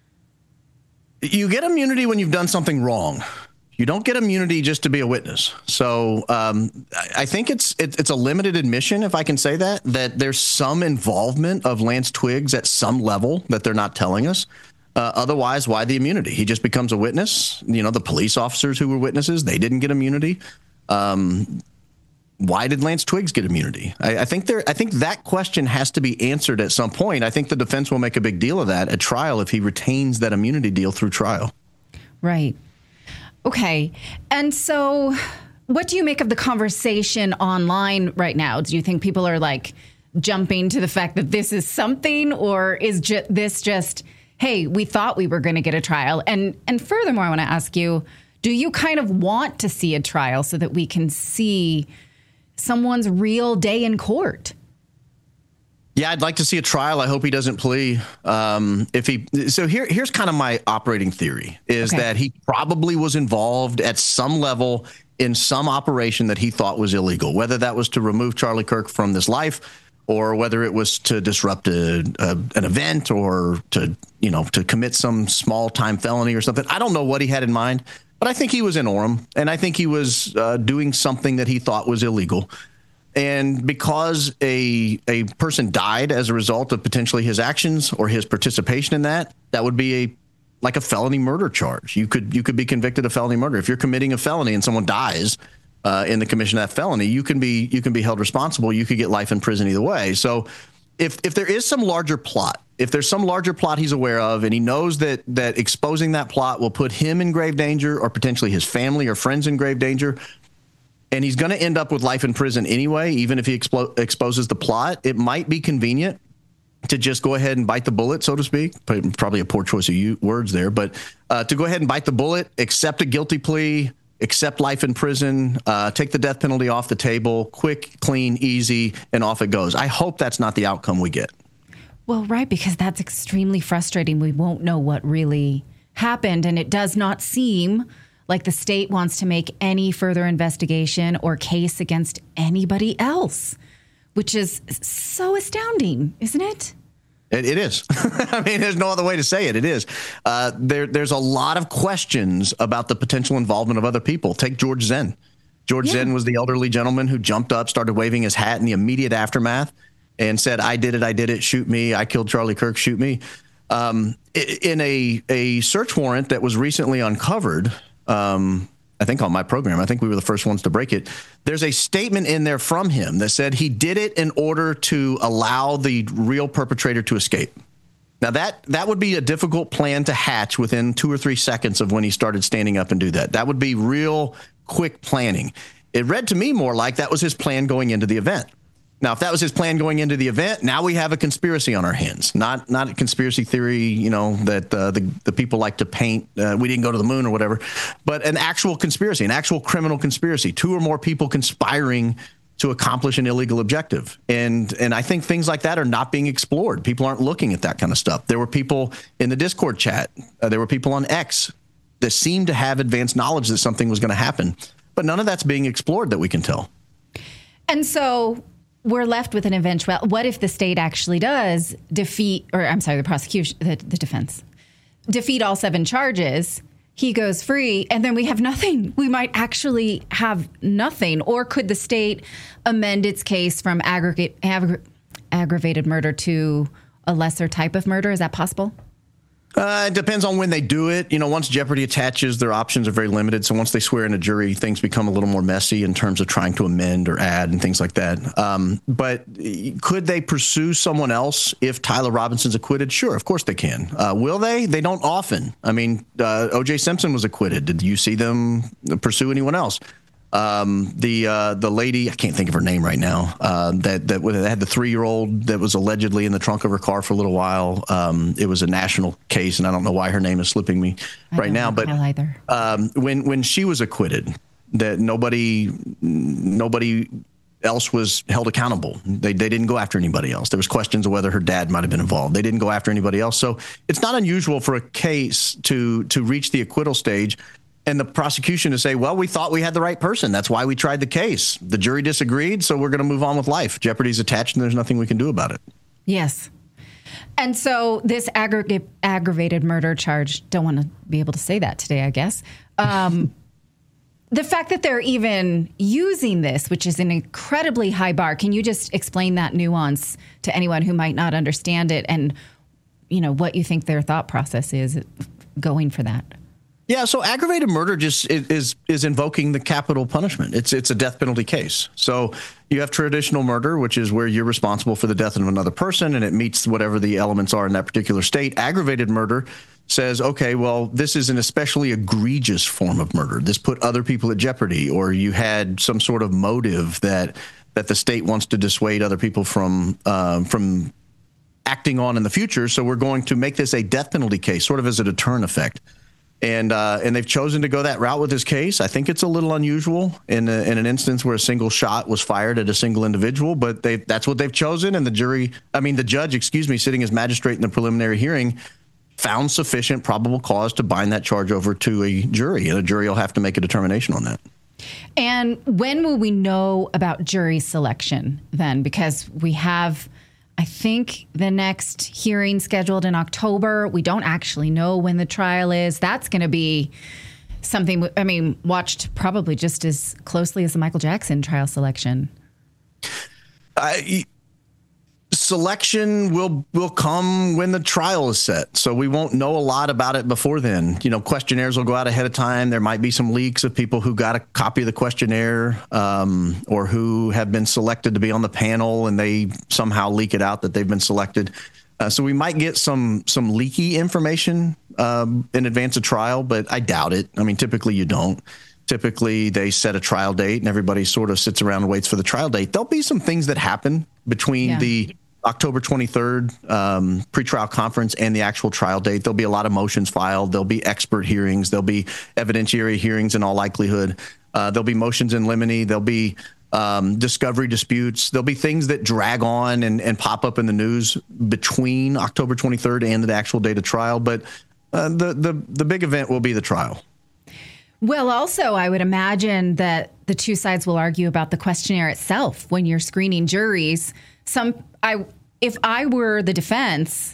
You get immunity when you've done something wrong. You don't get immunity just to be a witness. So um, I think it's it, it's a limited admission, if I can say that, that there's some involvement of Lance Twiggs at some level that they're not telling us. Uh, otherwise, why the immunity? He just becomes a witness. You know, the police officers who were witnesses, they didn't get immunity. Um, Why did Lance Twiggs get immunity? I, I think there. I think that question has to be answered at some point. I think the defense will make a big deal of that at trial if he retains that immunity deal through trial. Right. Okay. And so what do you make of the conversation online right now? Do you think people are like jumping to the fact that this is something, or is ju- this just, hey, we thought we were going to get a trial? And and furthermore, I want to ask you, do you kind of want to see a trial so that we can see someone's real day in court? Yeah, I'd like to see a trial. I hope he doesn't plea. Um, if he, so here, here's kind of my operating theory is Okay. that he probably was involved at some level in some operation that he thought was illegal, whether that was to remove Charlie Kirk from this life, or whether it was to disrupt a, a, an event, or to, you know, to commit some small time felony or something. I don't know what he had in mind. But I think he was in Orem, and I think he was uh, doing something that he thought was illegal. And because a a person died as a result of potentially his actions or his participation in that, that would be a like a felony murder charge. You could you could be convicted of felony murder. If you're committing a felony and someone dies uh, in the commission of that felony, you can be you can be held responsible. You could get life in prison either way. So if if there is some larger plot, if there's some larger plot he's aware of, and he knows that that exposing that plot will put him in grave danger or potentially his family or friends in grave danger, and he's going to end up with life in prison anyway, even if he expo- exposes the plot, it might be convenient to just go ahead and bite the bullet, so to speak. Probably a poor choice of u- words there, but uh, to go ahead and bite the bullet, accept a guilty plea, accept life in prison, uh, take the death penalty off the table, quick, clean, easy, and off it goes. I hope that's not the outcome we get. Well, right, because that's extremely frustrating. We won't know what really happened, and it does not seem like the state wants to make any further investigation or case against anybody else, which is so astounding, isn't it? It, it is. I mean, there's no other way to say it. It is. Uh, there, there's a lot of questions about the potential involvement of other people. Take George Zenn. George yeah. Zenn was the elderly gentleman who jumped up, started waving his hat in the immediate aftermath and said, I did it, I did it, shoot me. I killed Charlie Kirk, shoot me. Um, in a, a search warrant that was recently uncovered, um, I think on my program, I think we were the first ones to break it. There's a statement in there from him that said he did it in order to allow the real perpetrator to escape. Now, that that would be a difficult plan to hatch within two or three seconds of when he started standing up and do that. That would be real quick planning. It read to me more like that was his plan going into the event. Now, if that was his plan going into the event, now we have a conspiracy on our hands. Not not a conspiracy theory, you know, that uh, the, the people like to paint. Uh, we didn't go to the moon or whatever, but an actual conspiracy, an actual criminal conspiracy. Two or more people conspiring to accomplish an illegal objective. And and I think things like that are not being explored. People aren't looking at that kind of stuff. There were people in the Discord chat. Uh, there were people on X that seemed to have advanced knowledge that something was going to happen. But none of that's being explored that we can tell. And so we're left with an eventual. What if the state actually does defeat, or I'm sorry, the prosecution, the, the defense, defeat all seven charges? He goes free, and then we have nothing. We might actually have nothing. Or could the state amend its case from aggregate, aggra- aggravated murder to a lesser type of murder? Is that possible? Uh, it depends on when they do it. You know, once jeopardy attaches, their options are very limited. So once they swear in a jury, things become a little more messy in terms of trying to amend or add and things like that. Um, but could they pursue someone else if Tyler Robinson's acquitted? Sure, of course they can. Uh, will they? They don't often. I mean, uh, O J Simpson was acquitted. Did you see them pursue anyone else? Um, the uh, the lady, I can't think of her name right now, uh, that, that had the three-year-old that was allegedly in the trunk of her car for a little while. Um, it was a national case, and I don't know why her name is slipping me I right now. But either. Um, when when she was acquitted, that nobody nobody else was held accountable. They they didn't go after anybody else. There was questions of whether her dad might have been involved. They didn't go after anybody else. So it's not unusual for a case to to reach the acquittal stage and the prosecution to say, well, we thought we had the right person. That's why we tried the case. The jury disagreed, so we're going to move on with life. Jeopardy's attached, and there's nothing we can do about it. Yes. And so this aggra- aggravated murder charge, don't want to be able to say that today, I guess. Um, the fact that they're even using this, which is an incredibly high bar, can you just explain that nuance to anyone who might not understand it and, you know, what you think their thought process is going for that? Yeah, so aggravated murder just is, is is invoking the capital punishment. It's it's a death penalty case. So you have traditional murder, which is where you're responsible for the death of another person, and it meets whatever the elements are in that particular state. Aggravated murder says, okay, well, this is an especially egregious form of murder. This put other people at jeopardy, or you had some sort of motive that that the state wants to dissuade other people from um, from acting on in the future. So we're going to make this a death penalty case, sort of as a deterrent effect. And uh, and they've chosen to go that route with this case. I think it's a little unusual in a, in an instance where a single shot was fired at a single individual, but they that's what they've chosen. And the jury, I mean, the judge, excuse me, sitting as magistrate in the preliminary hearing, found sufficient probable cause to bind that charge over to a jury, and a jury will have to make a determination on that. And when will we know about jury selection then? Because we have, I think, the next hearing scheduled in October. We don't actually know when the trial is. That's going to be something, I mean, watched probably just as closely as the Michael Jackson trial selection. I, selection will will come when the trial is set. So we won't know a lot about it before then. You know, questionnaires will go out ahead of time. There might be some leaks of people who got a copy of the questionnaire um, or who have been selected to be on the panel and they somehow leak it out that they've been selected. Uh, so we might get some some leaky information um, in advance of trial, but I doubt it. I mean, typically you don't. Typically, they set a trial date and everybody sort of sits around and waits for the trial date. There'll be some things that happen between yeah. the October twenty-third um, pretrial conference and the actual trial date. There'll be a lot of motions filed. There'll be expert hearings. There'll be evidentiary hearings in all likelihood. Uh, there'll be motions in limine. There'll be um, discovery disputes. There'll be things that drag on and, and pop up in the news between October twenty-third and the actual date of trial. But uh, the, the, the big event will be the trial. Well, also, I would imagine that the two sides will argue about the questionnaire itself when you're screening juries. Some, I, if I were the defense,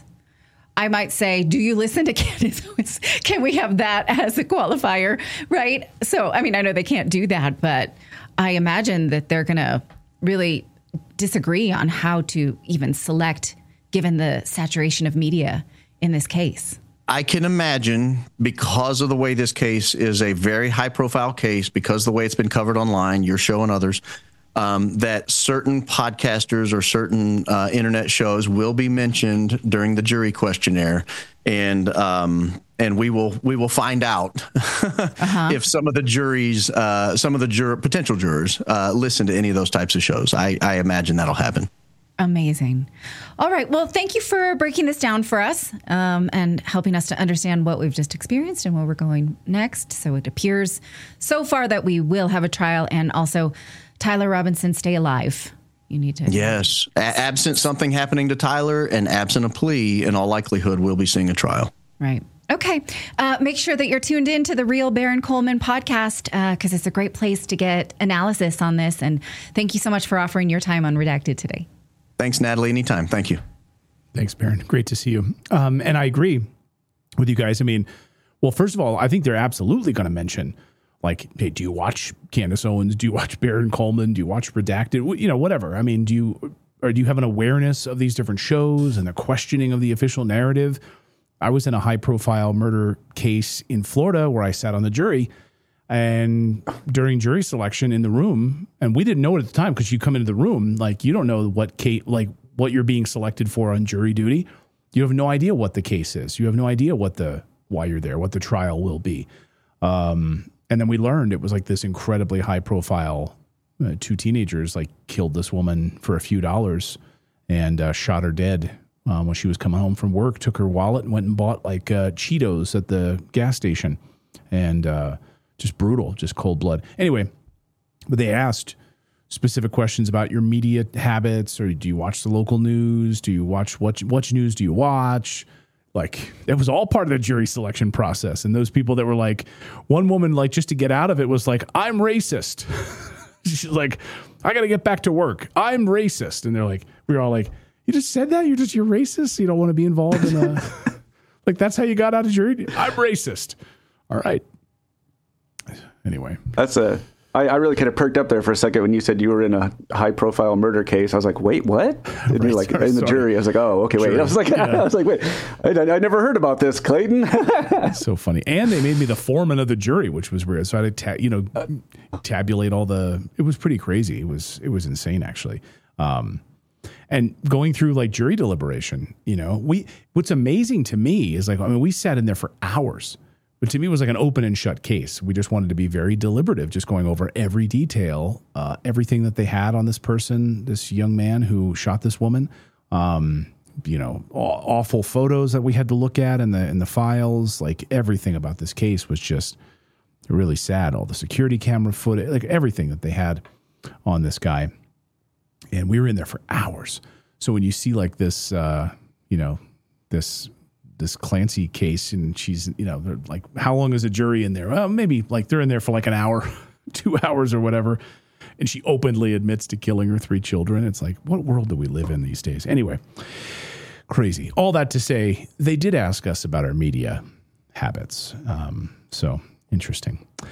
I might say, do you listen to candidates? Can we have that as a qualifier, right? So, I mean, I know they can't do that, but I imagine that they're going to really disagree on how to even select, given the saturation of media in this case. I can imagine, because of the way this case is a very high-profile case, because of the way it's been covered online, your show and others, um, that certain podcasters or certain uh, internet shows will be mentioned during the jury questionnaire, and um, and we will we will find out uh-huh. if some of the juries, uh, some of the jur- potential jurors, uh, listen to any of those types of shows. I, I imagine that'll happen. Amazing. All right. Well, thank you for breaking this down for us um, and helping us to understand what we've just experienced and where we're going next. So it appears so far that we will have a trial, and also Tyler Robinson, stay alive. You need to. Yes. A- absent something happening to Tyler and absent a plea, in all likelihood, we'll be seeing a trial. Right. Okay. Uh, make sure that you're tuned in to the Real Baron Coleman podcast because uh, it's a great place to get analysis on this. And thank you so much for offering your time on Redacted today. Thanks, Natalie. Anytime. Thank you. Thanks, Baron. Great to see you. Um, and I agree with you guys. I mean, well, first of all, I think they're absolutely going to mention, like, hey, do you watch Candace Owens? Do you watch Baron Coleman? Do you watch Redacted? You know, whatever. I mean, do you, or do you have an awareness of these different shows and the questioning of the official narrative? I was in a high profile murder case in Florida where I sat on the jury. And during jury selection in the room, and we didn't know it at the time because you come into the room, like you don't know what Kate, like what you're being selected for on jury duty. You have no idea what the case is. You have no idea what the, why you're there, what the trial will be. Um, and then we learned it was like this incredibly high profile, uh, two teenagers like killed this woman for a few dollars and uh, shot her dead um, when she was coming home from work, took her wallet and went and bought like uh, Cheetos at the gas station. And, uh, Just brutal, just cold blood. Anyway, but they asked specific questions about your media habits, or do you watch the local news? Do you watch what what news do you watch? Like, it was all part of the jury selection process. And those people that were like, one woman, like, just to get out of it was like, I'm racist. She's like, I got to get back to work. I'm racist. And they're like, we were all like, you just said that? You're just, you're racist? You don't want to be involved in a, like, that's how you got out of jury? I'm racist. All right. Anyway, that's a. I, I really kind of perked up there for a second when you said you were in a high-profile murder case. I was like, "Wait, what?" And right, you're like, sorry, in the sorry. jury. I was like, "Oh, okay, wait." Jury. I was like, yeah. I was like, "Wait, I, I never heard about this, Clayton." That's so funny. And they made me the foreman of the jury, which was weird. So I had to, ta- you know, tabulate all the. It was pretty crazy. It was it was insane, actually. Um, and going through like jury deliberation, you know, we. What's amazing to me is like, I mean, we sat in there for hours. But to me, it was like an open and shut case. We just wanted to be very deliberative, just going over every detail, uh, everything that they had on this person, this young man who shot this woman. Um, you know, aw- awful photos that we had to look at in the in the files. Like everything about this case was just really sad. All the security camera footage, like everything that they had on this guy. And we were in there for hours. So when you see like this, uh, you know, this. this Clancy case, and she's, you know, they're like, how long is a jury in there? Well, maybe like they're in there for like an hour, two hours or whatever. And she openly admits to killing her three children. It's like, what world do we live in these days? Anyway, crazy. All that to say, they did ask us about our media habits. Um, so interesting.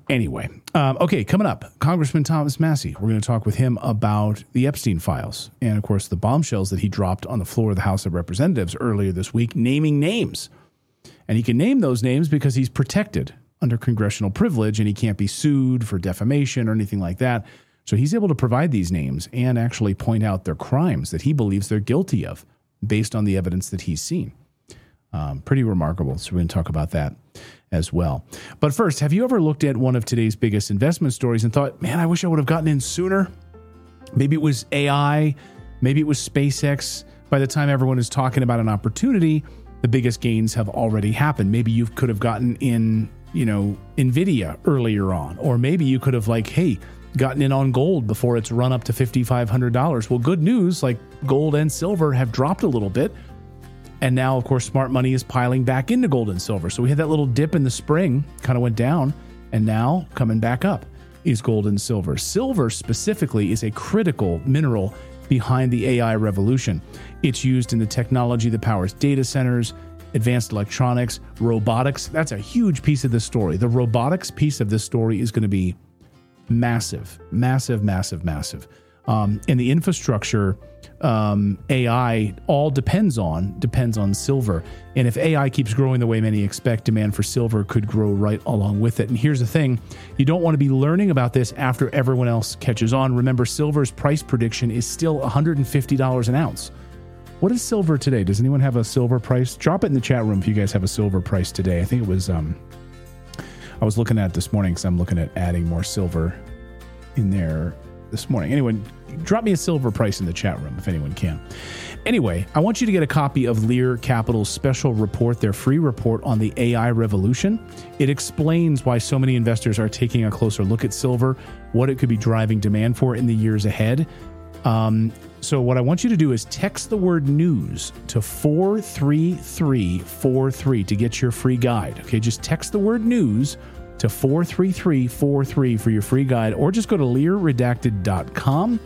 Anyway, um, okay, coming up, Congressman Thomas Massie. We're going to talk with him about the Epstein files and, of course, the bombshells that he dropped on the floor of the House of Representatives earlier this week, naming names. And he can name those names because he's protected under congressional privilege and he can't be sued for defamation or anything like that. So he's able to provide these names and actually point out their crimes that he believes they're guilty of based on the evidence that he's seen. Um, pretty remarkable. So we're going to talk about that as well. But first, have you ever looked at one of today's biggest investment stories and thought, man, I wish I would have gotten in sooner? Maybe it was A I. Maybe it was SpaceX. By the time everyone is talking about an opportunity, the biggest gains have already happened. Maybe you could have gotten in, you know, NVIDIA earlier on. Or maybe you could have like, hey, gotten in on gold before it's run up to five thousand five hundred dollars. Well, good news, like gold and silver have dropped a little bit. And now, of course, smart money is piling back into gold and silver. So we had that little dip in the spring, kind of went down, and now coming back up is gold and silver. Silver specifically is a critical mineral behind the A I revolution. It's used in the technology that powers data centers, advanced electronics, robotics. That's a huge piece of this story. The robotics piece of this story is going to be massive, massive, massive, massive. Um, and the infrastructure, um, A I, all depends on depends on silver. And if A I keeps growing the way many expect, demand for silver could grow right along with it. And here's the thing, you don't want to be learning about this after everyone else catches on. Remember, silver's price prediction is still one hundred fifty dollars an ounce. What is silver today? Does anyone have a silver price? Drop it in the chat room if you guys have a silver price today. I think it was, um, I was looking at it this morning because I'm looking at adding more silver in there this morning. Anyway, drop me a silver price in the chat room if anyone can. Anyway, I want you to get a copy of Lear Capital's special report, their free report on the A I revolution. It explains why so many investors are taking a closer look at silver, what it could be driving demand for in the years ahead. Um, so what I want you to do is text the word news to four three three four three to get your free guide. Okay, just text the word news to four three three four three for your free guide, or just go to lear redacted dot com.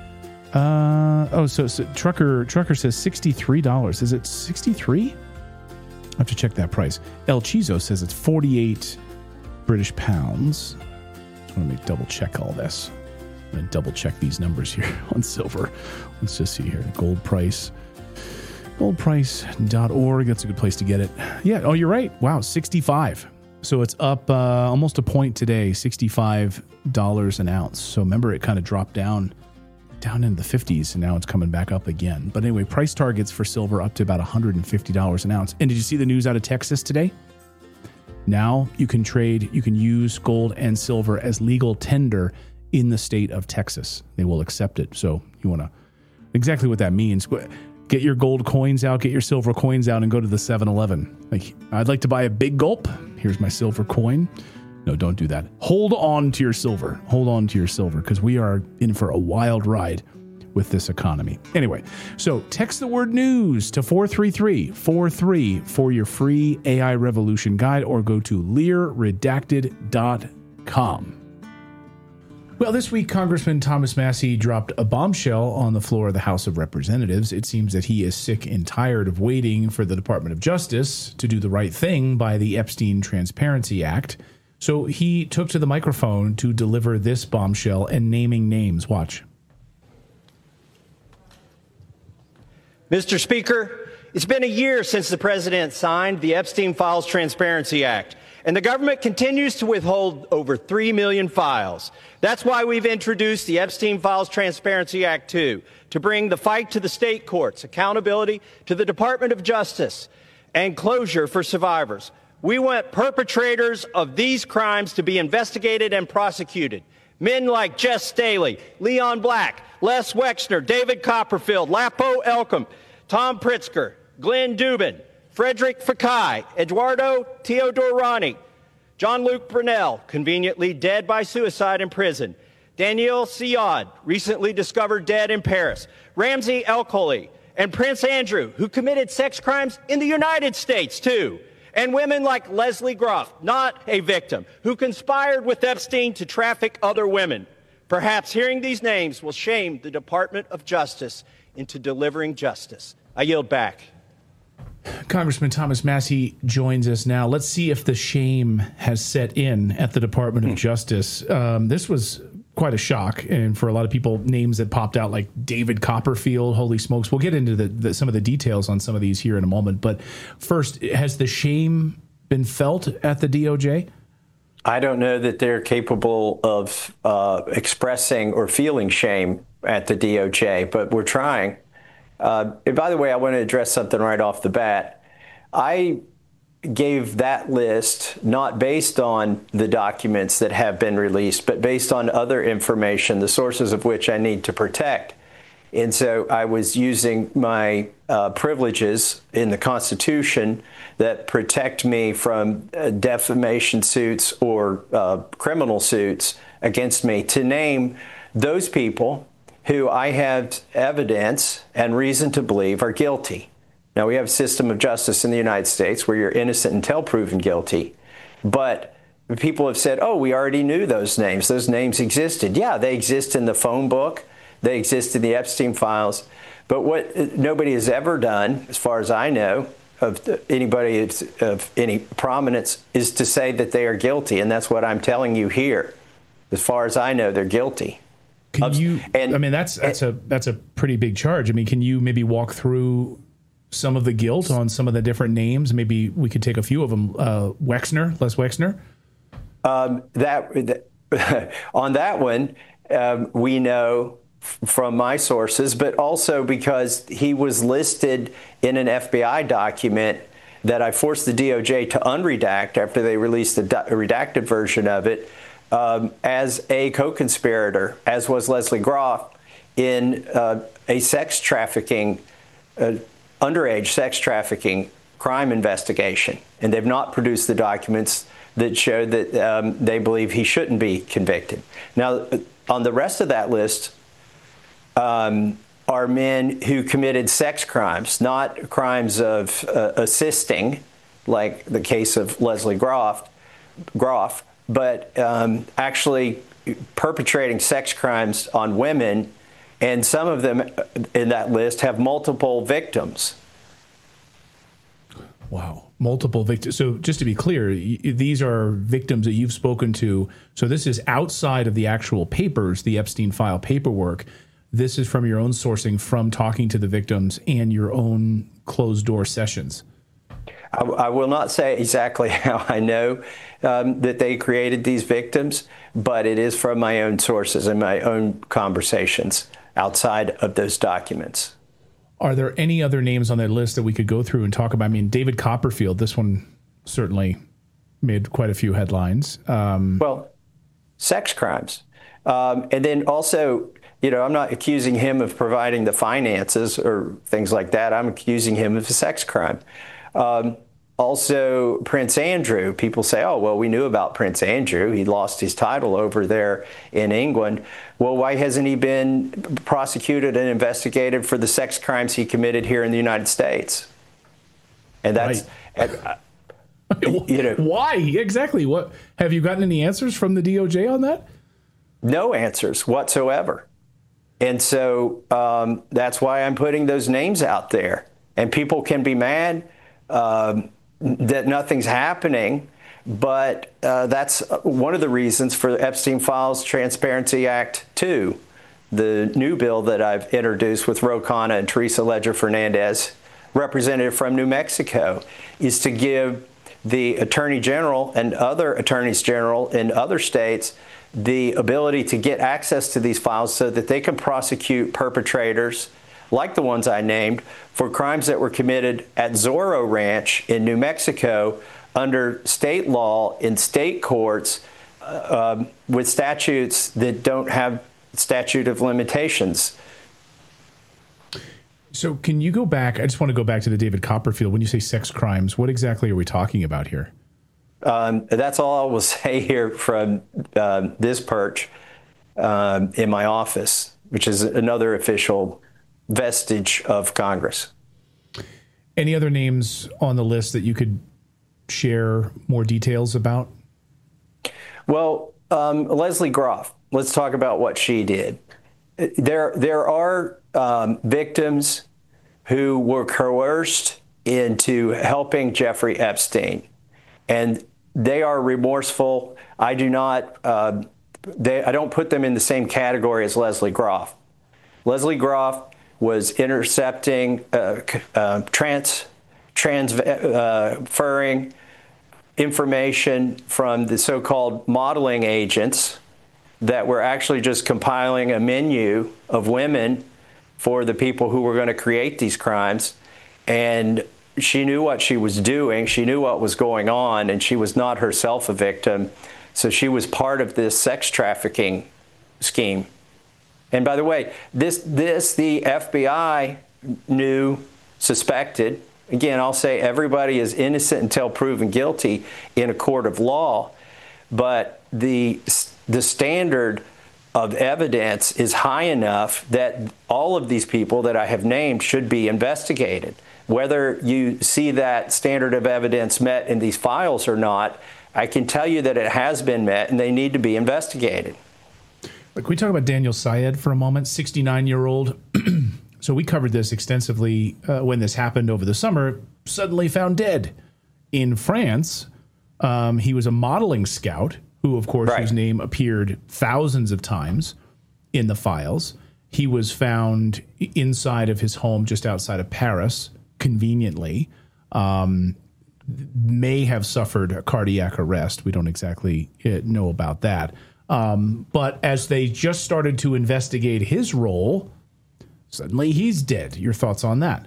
Uh, oh, so, so Trucker Trucker says sixty-three dollars. Is it sixty-three? I have to check that price. El Chizo says it's forty-eight British pounds. I want to make double check all this. I'm going to double check these numbers here on silver. Let's just see here. Gold price. gold price dot org. That's a good place to get it. Yeah. Oh, you're right. Wow. sixty-five. So it's up uh, almost a point today, sixty-five dollars an ounce. So remember, it kind of dropped down down into the fifties, and now it's coming back up again. But anyway, price targets for silver up to about one hundred fifty dollars an ounce. And did you see the news out of Texas today? Now you can trade, you can use gold and silver as legal tender in the state of Texas. They will accept it. So you want to, exactly what that means. Get your gold coins out, get your silver coins out, and go to the seven eleven. Like, I'd like to buy a big gulp. Here's my silver coin. No, don't do that. Hold on to your silver. Hold on to your silver, because we are in for a wild ride with this economy. Anyway, so text the word news to four three three four three for your free A I Revolution guide, or go to lear redacted dot com. Well, this week, Congressman Thomas Massie dropped a bombshell on the floor of the House of Representatives. It seems that he is sick and tired of waiting for the Department of Justice to do the right thing by the Epstein Transparency Act. So he took to the microphone to deliver this bombshell and naming names. Watch. Mister Speaker, it's been a year since the president signed the Epstein Files Transparency Act, and the government continues to withhold over three million files. That's why we've introduced the Epstein Files Transparency Act two, to bring the fight to the state courts, accountability to the Department of Justice, and closure for survivors. We want perpetrators of these crimes to be investigated and prosecuted. Men like Jess Staley, Leon Black, Les Wexner, David Copperfield, Lapo Elcom, Tom Pritzker, Glenn Dubin, Frederick Fakai, Eduardo Teodorani, John-Luc Brunel, conveniently dead by suicide in prison, Daniel Siad, recently discovered dead in Paris, Ramsey El-Khoury, and Prince Andrew, who committed sex crimes in the United States, too. And women like Leslie Groff, not a victim, who conspired with Epstein to traffic other women. Perhaps hearing these names will shame the Department of Justice into delivering justice. I yield back. Congressman Thomas Massie joins us now. Let's see if the shame has set in at the Department of Justice. Um, this was quite a shock, and for a lot of people, names that popped out like David Copperfield, holy smokes. We'll get into the, the, some of the details on some of these here in a moment. But first, has the shame been felt at the D O J? I don't know that they're capable of uh, expressing or feeling shame at the D O J, but we're trying. Uh, and by the way, I want to address something right off the bat. I gave that list not based on the documents that have been released, but based on other information, the sources of which I need to protect. And so I was using my uh, privileges in the Constitution that protect me from uh, defamation suits or uh, criminal suits against me to name those people who I have evidence and reason to believe are guilty. Now, we have a system of justice in the United States where you're innocent until proven guilty. But people have said, oh, we already knew those names. Those names existed. Yeah, they exist in the phone book. They exist in the Epstein files. But what nobody has ever done, as far as I know, of anybody of any prominence, is to say that they are guilty. And that's what I'm telling you here. As far as I know, they're guilty. Can you, and, I mean, that's that's and, a that's a pretty big charge. I mean, can you maybe walk through some of the guilt on some of the different names? Maybe we could take a few of them. Uh, Wexner, Les Wexner. Um, that, that on that one, um, we know from my sources, but also because he was listed in an F B I document that I forced the D O J to unredact after they released the do- redacted version of it, um, as a co-conspirator, as was Leslie Groff, in uh, a sex trafficking uh, underage sex trafficking crime investigation. And they've not produced the documents that show that um, they believe he shouldn't be convicted. Now, on the rest of that list um, are men who committed sex crimes, not crimes of uh, assisting, like the case of Leslie Groff, Groff but um, actually perpetrating sex crimes on women. And some of them in that list have multiple victims. Wow. Multiple victims. So just to be clear, these are victims that you've spoken to. So this is outside of the actual papers, the Epstein file paperwork. This is from your own sourcing, from talking to the victims and your own closed door sessions. I, I will not say exactly how I know um, that they created these victims, but it is from my own sources and my own conversations outside of those documents. Are there any other names on that list that we could go through and talk about? I mean, David Copperfield, this one certainly made quite a few headlines. Um, well, sex crimes. Um, and then also, you know, I'm not accusing him of providing the finances or things like that. I'm accusing him of a sex crime. Um, Also, Prince Andrew, people say, oh, well, we knew about Prince Andrew. He lost his title over there in England. Well, why hasn't he been prosecuted and investigated for the sex crimes he committed here in the United States? And that's, right. and, uh, you know. Why? Exactly. What, have you gotten any answers from the D O J on that? No answers whatsoever. And so um, that's why I'm putting those names out there. And people can be mad Um, that nothing's happening, but uh, that's one of the reasons for the Epstein Files Transparency Act two, the new bill that I've introduced with Ro Khanna and Teresa Leger Fernandez, representative from New Mexico, is to give the Attorney General and other attorneys general in other states the ability to get access to these files so that they can prosecute perpetrators like the ones I named, for crimes that were committed at Zorro Ranch in New Mexico under state law in state courts uh, um, with statutes that don't have statute of limitations. So can you go back? I just want to go back to the David Copperfield. When you say sex crimes, what exactly are we talking about here? Um, that's all I will say here from uh, this perch um, in my office, which is another official vestige of Congress. Any other names on the list that you could share more details about? Well, um, Leslie Groff, let's talk about what she did. There, there are um, victims who were coerced into helping Jeffrey Epstein. And they are remorseful. I do not, uh, they, I don't put them in the same category as Leslie Groff. Leslie Groff was intercepting, uh, uh, trans, transferring uh, information from the so-called modeling agents that were actually just compiling a menu of women for the people who were going to create these crimes. And she knew what she was doing. She knew what was going on, and she was not herself a victim. So she was part of this sex trafficking scheme. And by the way, this, this the F B I knew, suspected. Again, I'll say everybody is innocent until proven guilty in a court of law. But the, the standard of evidence is high enough that all of these people that I have named should be investigated. Whether you see that standard of evidence met in these files or not, I can tell you that it has been met, and they need to be investigated. Can we talk about Daniel Syed for a moment? sixty-nine-year-old. So we covered this extensively uh, when this happened over the summer. Suddenly found dead in France. Um, he was a modeling scout who, of course, right. whose name appeared thousands of times in the files. He was found inside of his home just outside of Paris, conveniently. Um, may have suffered a cardiac arrest. We don't exactly uh, know about that. Um, but as they just started to investigate his role, suddenly he's dead. Your thoughts on that?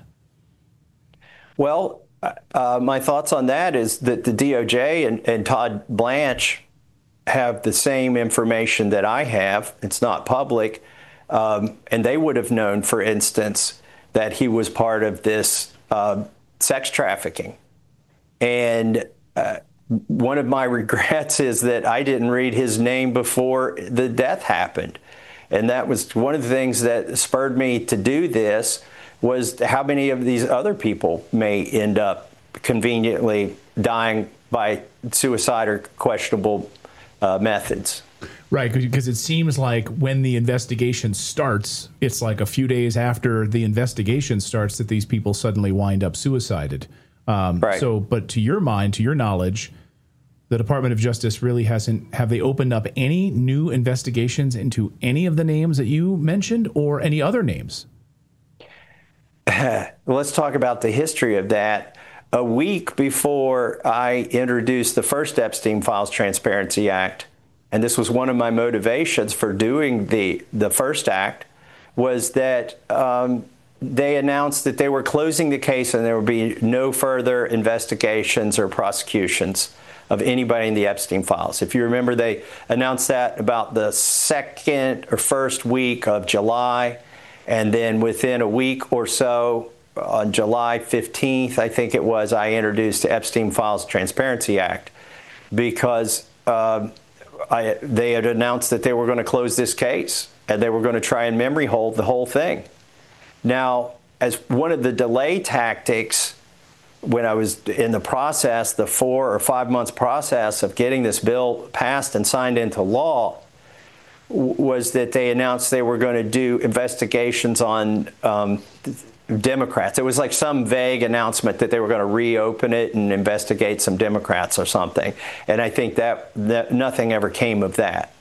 Well, uh, my thoughts on that is that the D O J and, and Todd Blanche have the same information that I have. It's not public. Um, and they would have known, for instance, that he was part of this uh, sex trafficking. And uh, one of my regrets is that I didn't read his name before the death happened. And that was one of the things that spurred me to do this, was how many of these other people may end up conveniently dying by suicide or questionable uh, methods. Right, because it seems like when the investigation starts, it's like a few days after the investigation starts that these people suddenly wind up suicided. Um, right. So, but to your mind, to your knowledge, the Department of Justice really hasn't, have they opened up any new investigations into any of the names that you mentioned or any other names? Let's talk about the history of that. A week before I introduced the first Epstein Files Transparency Act, and this was one of my motivations for doing the, the first act, was that um, they announced that they were closing the case and there would be no further investigations or prosecutions of anybody in the Epstein files. If you remember, they announced that about the second or first week of July. And then within a week or so, on July fifteenth, I think it was, I introduced the Epstein Files Transparency Act because uh, I, they had announced that they were going to close this case and they were going to try and memory hold the whole thing. Now, as one of the delay tactics, when I was in the process, the four or five months process of getting this bill passed and signed into law, was that they announced they were going to do investigations on um, Democrats. It was like some vague announcement that they were going to reopen it and investigate some Democrats or something. And I think that, that nothing ever came of that.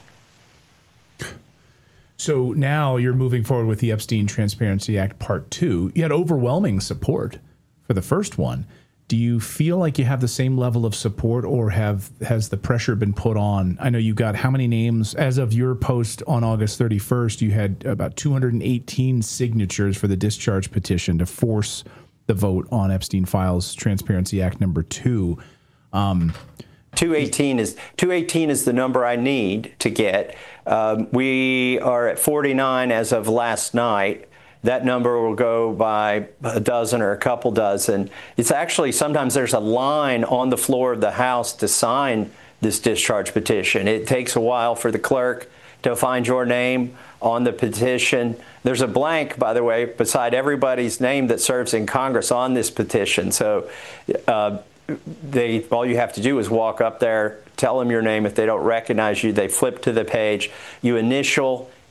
So now you're moving forward with the Epstein Transparency Act Part two. You had overwhelming support for the first one. Do you feel like you have the same level of support, or have has the pressure been put on? I know you got how many names? As of your post on August thirty-first, you had about two hundred eighteen signatures for the discharge petition to force the vote on Epstein Files Transparency Act number two. Um, two eighteen is two eighteen is the number I need to get. Um, we are at forty-nine as of last night. That number will go by a dozen or a couple dozen. It's actually, sometimes there's a line on the floor of the House to sign this discharge petition. It takes a while for the clerk to find your name on the petition. There's a blank, by the way, beside everybody's name that serves in Congress on this petition. So uh, they, all you have to do is walk up there, tell them your name. If they don't recognize you, they flip to the page. You initial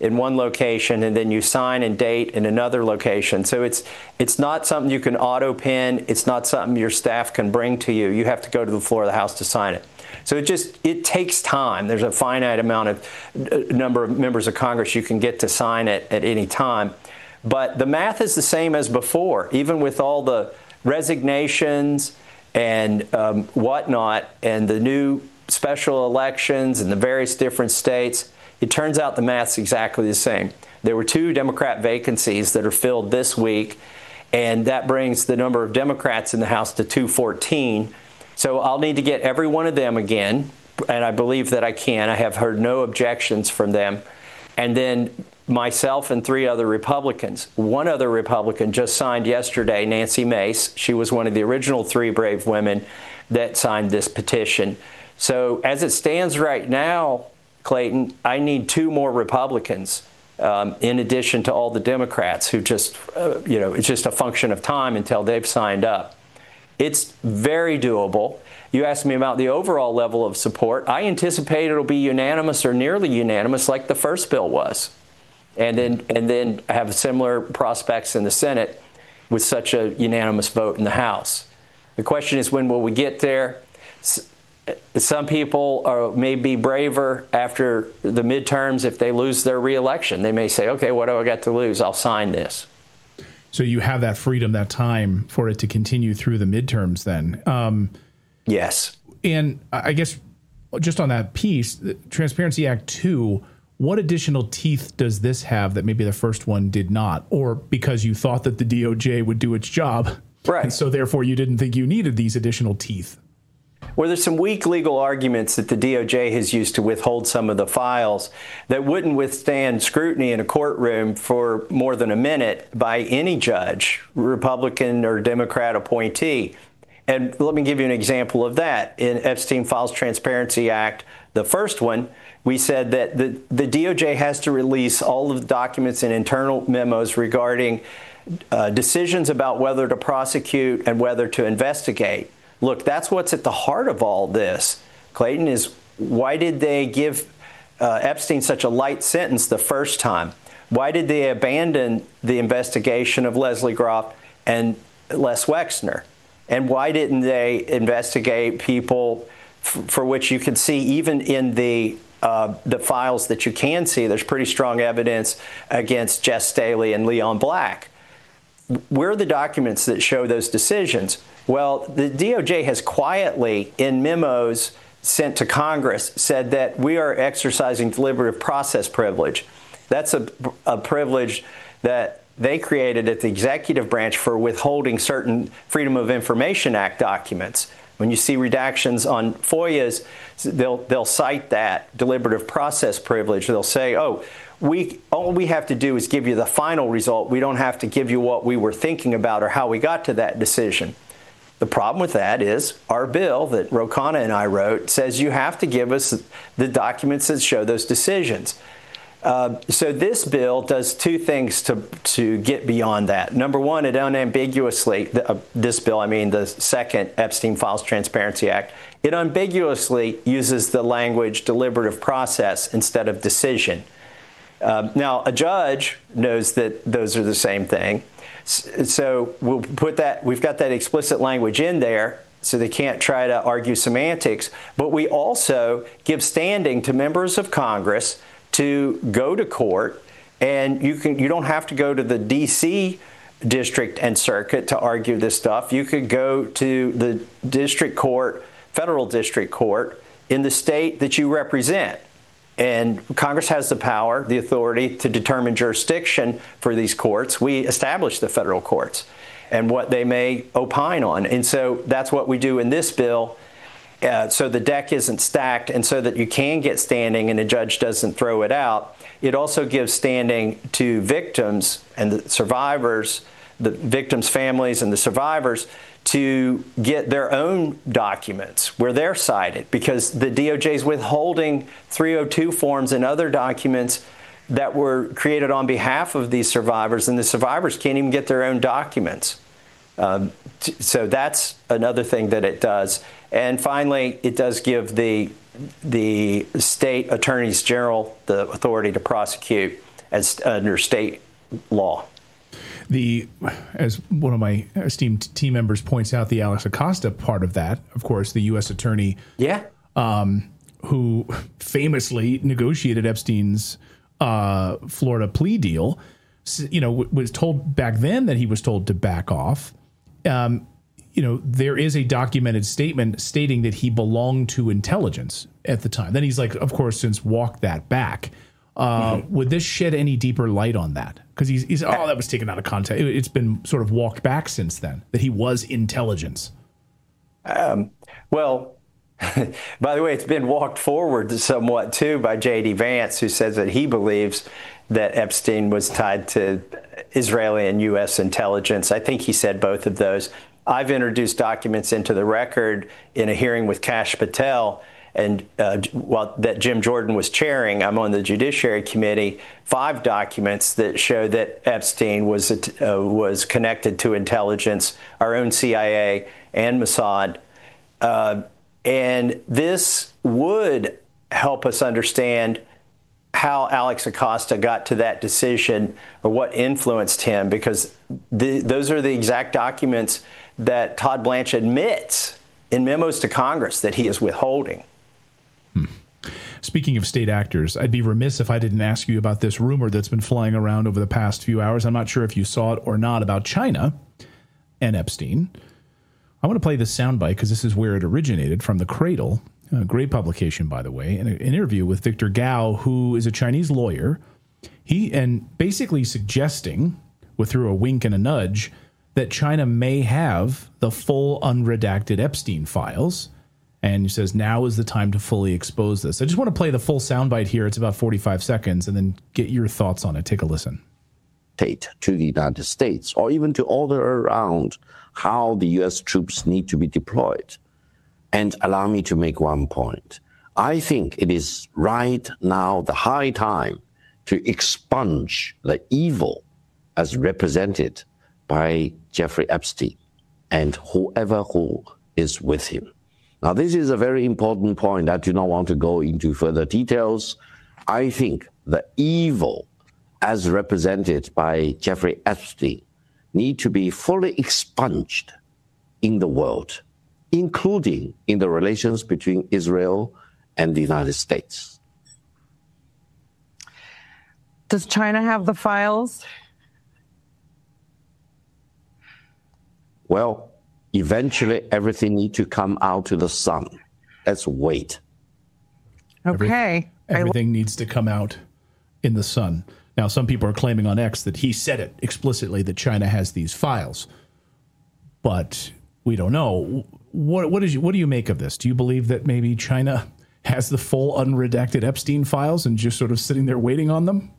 in one location, and then you sign and date in another location. So it's it's not something you can auto pen. It's not something your staff can bring to you. You have to go to the floor of the House to sign it. So it just it takes time. There's a finite amount of uh, number of members of Congress you can get to sign it at any time. But the math is the same as before, even with all the resignations and um, whatnot, and the new special elections in the various different states. It turns out the math's exactly the same. There were two Democrat vacancies that are filled this week, and that brings the number of Democrats in the House to two fourteen. So I'll need to get every one of them again, and I believe that I can. I have heard no objections from them. And then myself and three other Republicans. One other Republican just signed yesterday, Nancy Mace. She was one of the original three brave women that signed this petition. So as it stands right now, Clayton, I need two more Republicans, um, in addition to all the Democrats who just, uh, you know, it's just a function of time until they've signed up. It's very doable. You asked me about the overall level of support. I anticipate it'll be unanimous or nearly unanimous like the first bill was. And then, and then have similar prospects in the Senate with such a unanimous vote in the House. The question is, when will we get there? Some people are, may be braver after the midterms if they lose their reelection. They may say, okay, what do I got to lose? I'll sign this. So you have that freedom, that time for it to continue through the midterms then. Um, yes. And I guess just on that piece, the Transparency Act two, what additional teeth does this have that maybe the first one did not? Or because you thought that the D O J would do its job, right? And so therefore you didn't think you needed these additional teeth? Well, there's some weak legal arguments that the D O J has used to withhold some of the files that wouldn't withstand scrutiny in a courtroom for more than a minute by any judge, Republican or Democrat appointee. And let me give you an example of that. In Epstein Files Transparency Act, the first one, we said that the, the D O J has to release all of the documents and internal memos regarding uh, decisions about whether to prosecute and whether to investigate. Look, that's what's at the heart of all this, Clayton, is why did they give uh, Epstein such a light sentence the first time? Why did they abandon the investigation of Leslie Groff and Les Wexner? And why didn't they investigate people f- for which you can see, even in the uh, the files that you can see, there's pretty strong evidence against Jess Staley and Leon Black? Where are the documents that show those decisions? Well, the D O J has quietly, in memos sent to Congress, said that we are exercising deliberative process privilege. That's a, a privilege that they created at the executive branch for withholding certain Freedom of Information Act documents. When you see redactions on FOIAs, they'll they'll cite that deliberative process privilege. They'll say, oh, we all we have to do is give you the final result. We don't have to give you what we were thinking about or how we got to that decision. The problem with that is our bill that Ro Khanna and I wrote says you have to give us the documents that show those decisions. Uh, so this bill does two things to to get beyond that. Number one, it unambiguously, uh, this bill, I mean the second Epstein Files Transparency Act, it unambiguously uses the language deliberative process instead of decision. Uh, now, a judge knows that those are the same thing. So we'll put that, we've got that explicit language in there so they can't try to argue semantics. But we also give standing to members of Congress to go to court, and you can you don't have to go to the D C district and circuit to argue this stuff. You could go to the district court, federal district court in the state that you represent. And Congress has the power, the authority to determine jurisdiction for these courts. We establish the federal courts and what they may opine on. And so that's what we do in this bill. Uh, so the deck isn't stacked, and so that you can get standing and a judge doesn't throw it out. It also gives standing to victims and the survivors, the victims' families and the survivors, to get their own documents where they're cited, because the D O J is withholding three oh two forms and other documents that were created on behalf of these survivors, and the survivors can't even get their own documents. Um, t- so that's another thing that it does. And finally, it does give the the state attorneys general the authority to prosecute. as under state law. The, as one of my esteemed team members points out, the Alex Acosta part of that, of course, the U S attorney, yeah, um, who famously negotiated Epstein's uh, Florida plea deal, you know, was told back then that he was told to back off. Um, you know, there is a documented statement stating that he belonged to intelligence at the time. Then he's like, of course, since walked that back. Uh, mm-hmm. Would this shed any deeper light on that? Because he's, he's, oh, that was taken out of context. It, it's been sort of walked back since then, that he was intelligence. Um, well, by the way, it's been walked forward somewhat, too, by J D Vance, who says that he believes that Epstein was tied to Israeli and U S intelligence. I think he said both of those. I've introduced documents into the record in a hearing with Kash Patel, and uh, well, that Jim Jordan was chairing. I'm on the Judiciary Committee. Five documents that show that Epstein was uh, was connected to intelligence, our own C I A and Mossad. Uh, and this would help us understand how Alex Acosta got to that decision or what influenced him, because the, those are the exact documents that Todd Blanche admits in memos to Congress that he is withholding. Hmm. Speaking of state actors, I'd be remiss if I didn't ask you about this rumor that's been flying around over the past few hours. I'm not sure if you saw it or not, about China and Epstein. I want to play this soundbite because this is where it originated, from The Cradle, a great publication, by the way, an, an interview with Victor Gao, who is a Chinese lawyer. He and basically suggesting, with through a wink and a nudge, that China may have the full unredacted Epstein files. And he says, now is the time to fully expose this. I just want to play the full soundbite here. It's about forty-five seconds, and then get your thoughts on it. Take a listen. To the United States, or even to order around how the U S troops need to be deployed. And allow me to make one point. I think it is right now the high time to expunge the evil as represented by Jeffrey Epstein and whoever who is with him. Now, this is a very important point. I do not want to go into further details. I think the evil as represented by Jeffrey Epstein need to be fully expunged in the world, including in the relations between Israel and the United States. Does China have the files? Well, eventually everything needs to come out to the sun. Let's wait. Okay. Everything, everything needs to come out in the sun. Now, some people are claiming on X that he said it explicitly, that China has these files. But we don't know. What, what, is, what do you make of this? Do you believe that maybe China has the full unredacted Epstein files and just sort of sitting there waiting on them?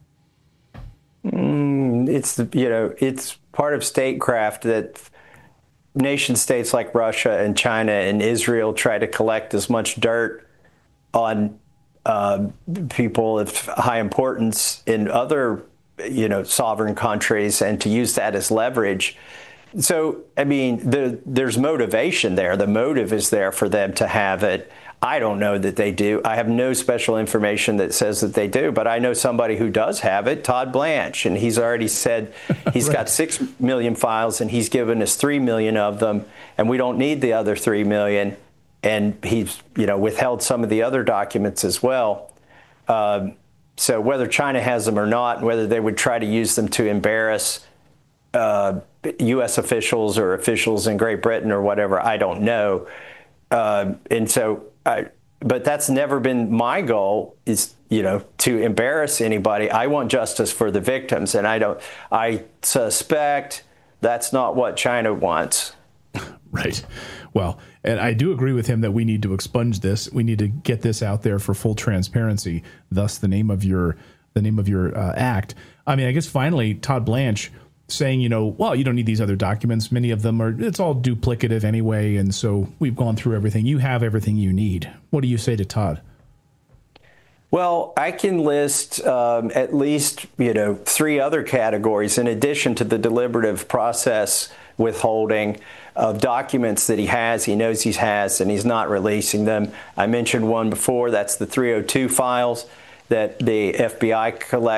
Mm, it's, you know, it's part of statecraft that nation states like Russia and China and Israel try to collect as much dirt on uh, people of high importance in other, you know, sovereign countries, and to use that as leverage. So, I mean, the, there's motivation there. The motive is there for them to have it. I don't know that they do. I have no special information that says that they do, but I know somebody who does have it, Todd Blanche, and he's already said he's right. got six million files, and he's given us three million of them, and we don't need the other three million. And he's, you know, withheld some of the other documents as well. Um, so whether China has them or not, and whether they would try to use them to embarrass uh, U S officials or officials in Great Britain or whatever, I don't know. Uh, and so, I, but that's never been my goal, is, you know, to embarrass anybody. I want justice for the victims, and I don't, I suspect that's not what China wants. Right. Well, and I do agree with him that we need to expunge this. We need to get this out there for full transparency. Thus, the name of your the name of your uh, act. I mean, I guess finally, Todd Blanche saying, you know, well, you don't need these other documents. Many of them are, it's all duplicative anyway. And so we've gone through everything. You have everything you need. What do you say to Todd? Well, I can list um, at least, you know, three other categories in addition to the deliberative process withholding of documents that he has, he knows he has, and he's not releasing them. I mentioned one before. That's the three oh two files that the F B I collects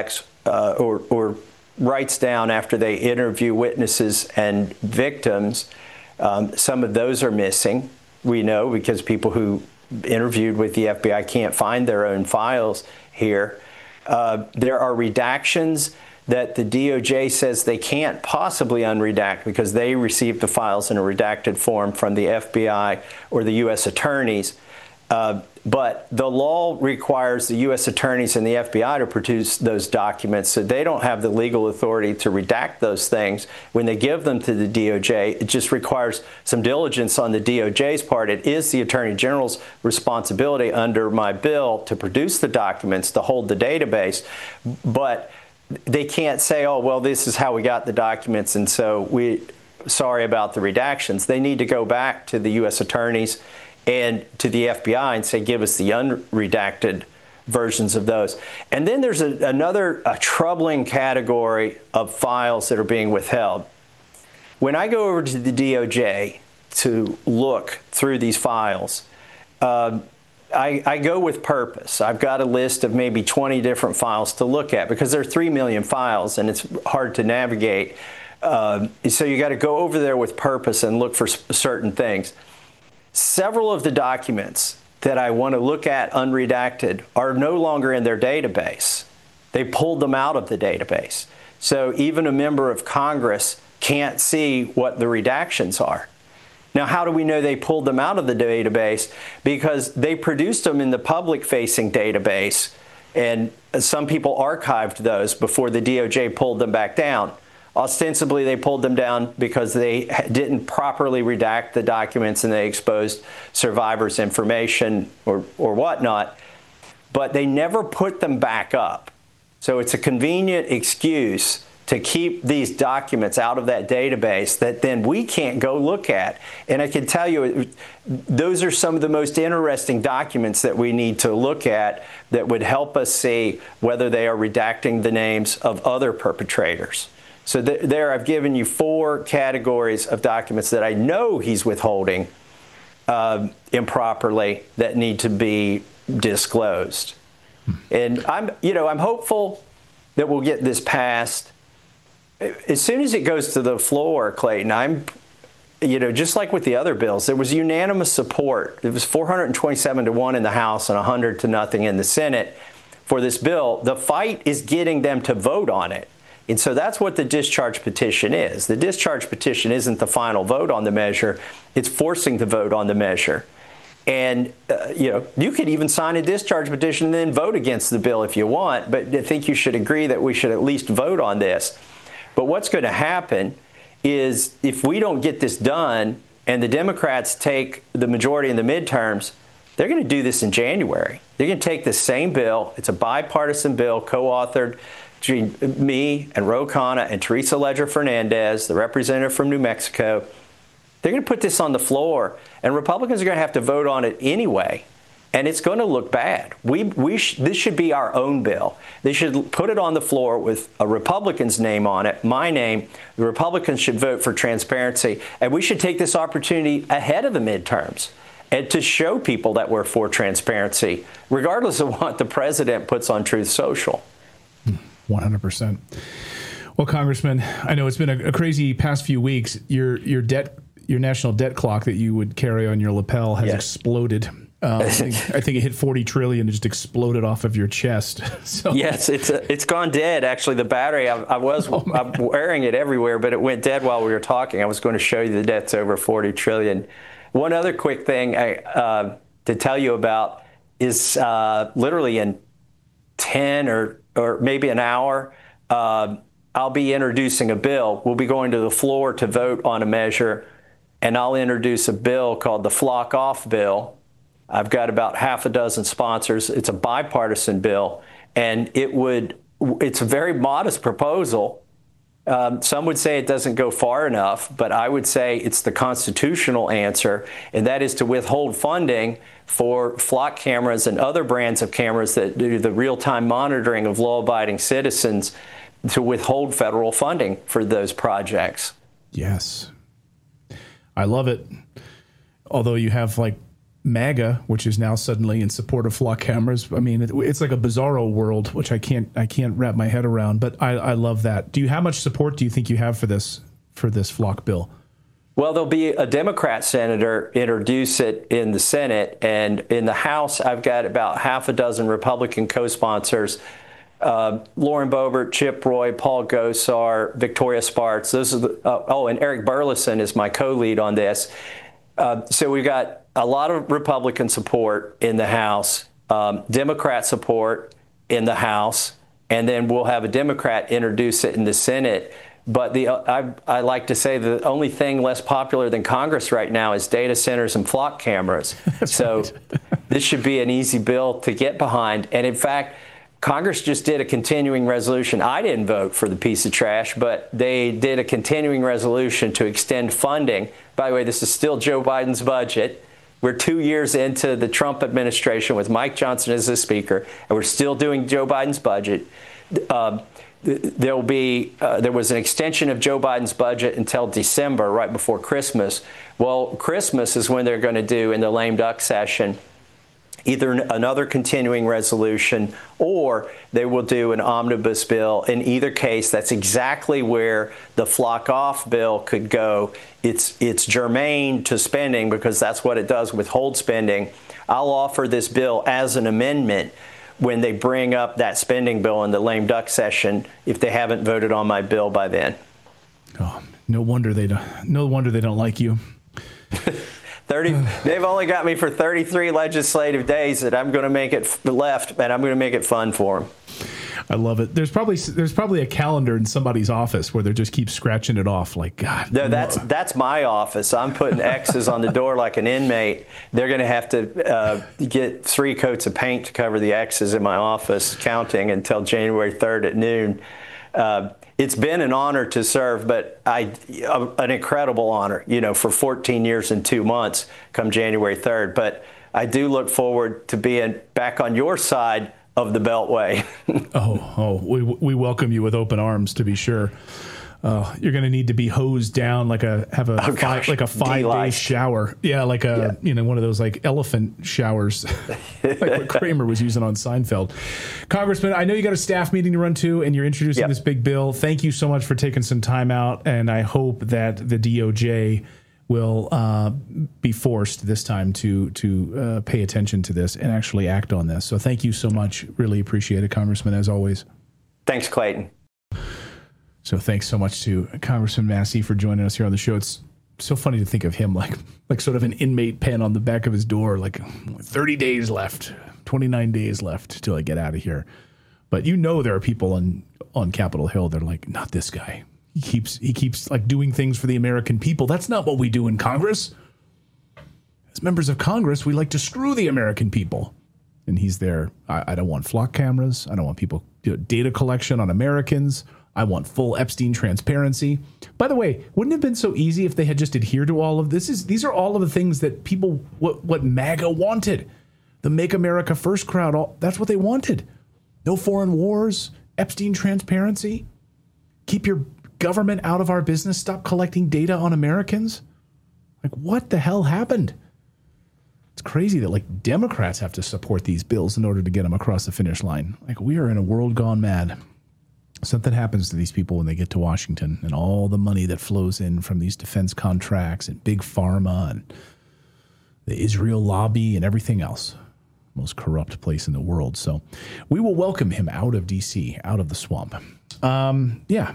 uh, or, or writes down after they interview witnesses and victims. Um, some of those are missing, we know, because people who interviewed with the F B I can't find their own files here. Uh, there are redactions that the D O J says they can't possibly unredact because they received the files in a redacted form from the F B I or the U S attorneys. Uh, but the law requires the U S attorneys and the F B I to produce those documents, so they don't have the legal authority to redact those things. When they give them to the D O J, it just requires some diligence on the D O J's part. It is the Attorney General's responsibility under my bill to produce the documents, to hold the database. But they can't say, oh, well, this is how we got the documents, and so we sorry about the redactions. They need to go back to the U S attorneys and to the F B I and say, give us the unredacted versions of those. And then there's a, another a troubling category of files that are being withheld. When I go over to the D O J to look through these files, uh, I, I go with purpose. I've got a list of maybe twenty different files to look at because there are three million files and it's hard to navigate. Uh, so you got to go over there with purpose and look for s- certain things. Several of the documents that I want to look at unredacted are no longer in their database. They pulled them out of the database. So even a member of Congress can't see what the redactions are. Now, how do we know they pulled them out of the database? Because they produced them in the public-facing database, and some people archived those before the D O J pulled them back down. Ostensibly, they pulled them down because they didn't properly redact the documents and they exposed survivors' information or, or whatnot, but they never put them back up. So it's a convenient excuse to keep these documents out of that database that then we can't go look at. And I can tell you, those are some of the most interesting documents that we need to look at that would help us see whether they are redacting the names of other perpetrators. So th- there I've given you four categories of documents that I know he's withholding uh, improperly that need to be disclosed. And I'm, you know, I'm hopeful that we'll get this passed. As soon as it goes to the floor, Clayton, I'm, you know, just like with the other bills, there was unanimous support. It was four hundred twenty-seven to one in the House and one hundred to nothing in the Senate for this bill. The fight is getting them to vote on it. And so that's what the discharge petition is. The discharge petition isn't the final vote on the measure. It's forcing the vote on the measure. And, uh, you know, you could even sign a discharge petition and then vote against the bill if you want. But I think you should agree that we should at least vote on this. But what's going to happen is if we don't get this done and the Democrats take the majority in the midterms, they're going to do this in January. They're going to take the same bill. It's a bipartisan bill co-authored between me and Ro Khanna and Teresa Leger Fernandez, the representative from New Mexico. They're going to put this on the floor, and Republicans are going to have to vote on it anyway, and it's going to look bad. We, we sh- this should be our own bill. They should put it on the floor with a Republican's name on it, my name. The Republicans should vote for transparency, and we should take this opportunity ahead of the midterms and to show people that we're for transparency, regardless of what the president puts on Truth Social. one hundred percent. Well, Congressman, I know it's been a, a crazy past few weeks. Your your debt, your national debt clock that you would carry on your lapel has yes. exploded. Um, I, think, I think it hit forty trillion. It just exploded off of your chest. So. Yes, it's a, it's gone dead. Actually, the battery, I, I was oh, I'm wearing it everywhere, but it went dead while we were talking. I was going to show you the debt's over forty trillion. One other quick thing I, uh, to tell you about is uh, literally in ten or or maybe an hour, uh, I'll be introducing a bill. We'll be going to the floor to vote on a measure, and I'll introduce a bill called the Flock Off Bill. I've got about half a dozen sponsors. It's a bipartisan bill, and it would, it's a very modest proposal. Um, some would say it doesn't go far enough, but I would say it's the constitutional answer, and that is to withhold funding for flock cameras and other brands of cameras that do the real-time monitoring of law-abiding citizens, to withhold federal funding for those projects. Yes. I love it. Although you have like MAGA, which is now suddenly in support of flock cameras. I mean, it, it's like a bizarro world, which I can't I can't wrap my head around. But I, I love that. Do you how much support do you think you have for this for this flock bill? Well, there'll be a Democrat senator introduce it in the Senate, and in the House, I've got about half a dozen Republican co-sponsors. Uh, Lauren Boebert, Chip Roy, Paul Gosar, Victoria Spartz. Those are the, uh, oh, and Eric Burleson is my co-lead on this. Uh, so we've got a lot of Republican support in the House, um, Democrat support in the House, and then we'll have a Democrat introduce it in the Senate. But the uh, I, I like to say the only thing less popular than Congress right now is data centers and flock cameras. So right. This should be an easy bill to get behind. And in fact, Congress just did a continuing resolution. I didn't vote for the piece of trash, but they did a continuing resolution to extend funding. By the way, this is still Joe Biden's budget. We're two years into the Trump administration with Mike Johnson as the speaker, and we're still doing Joe Biden's budget. Uh, There'll be uh, there was an extension of Joe Biden's budget until December, right before Christmas. Well, Christmas is when they're going to do in the lame duck session either another continuing resolution or they will do an omnibus bill. In either case, that's exactly where the flock off bill could go. It's it's germane to spending because that's what it does, withhold spending. I'll offer this bill as an amendment when they bring up that spending bill in the lame duck session, if they haven't voted on my bill by then. Oh, no wonder they don't. No wonder they don't like you. Thirty. They've only got me for thirty-three legislative days, that I'm going to make it left, and I'm going to make it fun for them. I love it. There's probably there's probably a calendar in somebody's office where they just keep scratching it off. Like God. No, that's that's my office. I'm putting X's on the door like an inmate. They're going to have to uh, get three coats of paint to cover the X's in my office, counting until January third at noon. Uh, it's been an honor to serve, but I uh, an incredible honor, you know, for fourteen years and two months come January third. But I do look forward to being back on your side of the Beltway. oh, oh, we we welcome you with open arms, to be sure. Uh, you're going to need to be hosed down like a have a oh, five, like a five day shower. Yeah, like a yeah. you know one of those like elephant showers, like what Kramer was using on Seinfeld. Congressman, I know you got a staff meeting to run to, and you're introducing yep. this big bill. Thank you so much for taking some time out, and I hope that the D O J will uh, be forced this time to to uh, pay attention to this and actually act on this. So thank you so much. Really appreciate it, Congressman, as always. Thanks, Clayton. So thanks so much to Congressman Massey for joining us here on the show. It's so funny to think of him like like sort of an inmate pen on the back of his door, like thirty days left, twenty-nine days left till I get out of here. But you know there are people on, on Capitol Hill that are like, not this guy. He keeps he keeps like doing things for the American people. That's not what we do in Congress. As members of Congress, we like to screw the American people. And he's there. I, I don't want flock cameras. I don't want people you know, data collection on Americans. I want full Epstein transparency. By the way, wouldn't it have been so easy if they had just adhered to all of this? Is these are all of the things that people what what MAGA wanted. The Make America First crowd, all, that's what they wanted. No foreign wars, Epstein transparency. Keep your government out of our business. Stop collecting data on Americans. Like, what the hell happened? It's crazy that like Democrats have to support these bills in order to get them across the finish line. Like, we are in a world gone mad. Something happens to these people when they get to Washington, and all the money that flows in from these defense contracts and big pharma and the Israel lobby and everything else. Most corrupt place in the world. So we will welcome him out of D C, out of the swamp. Um, yeah.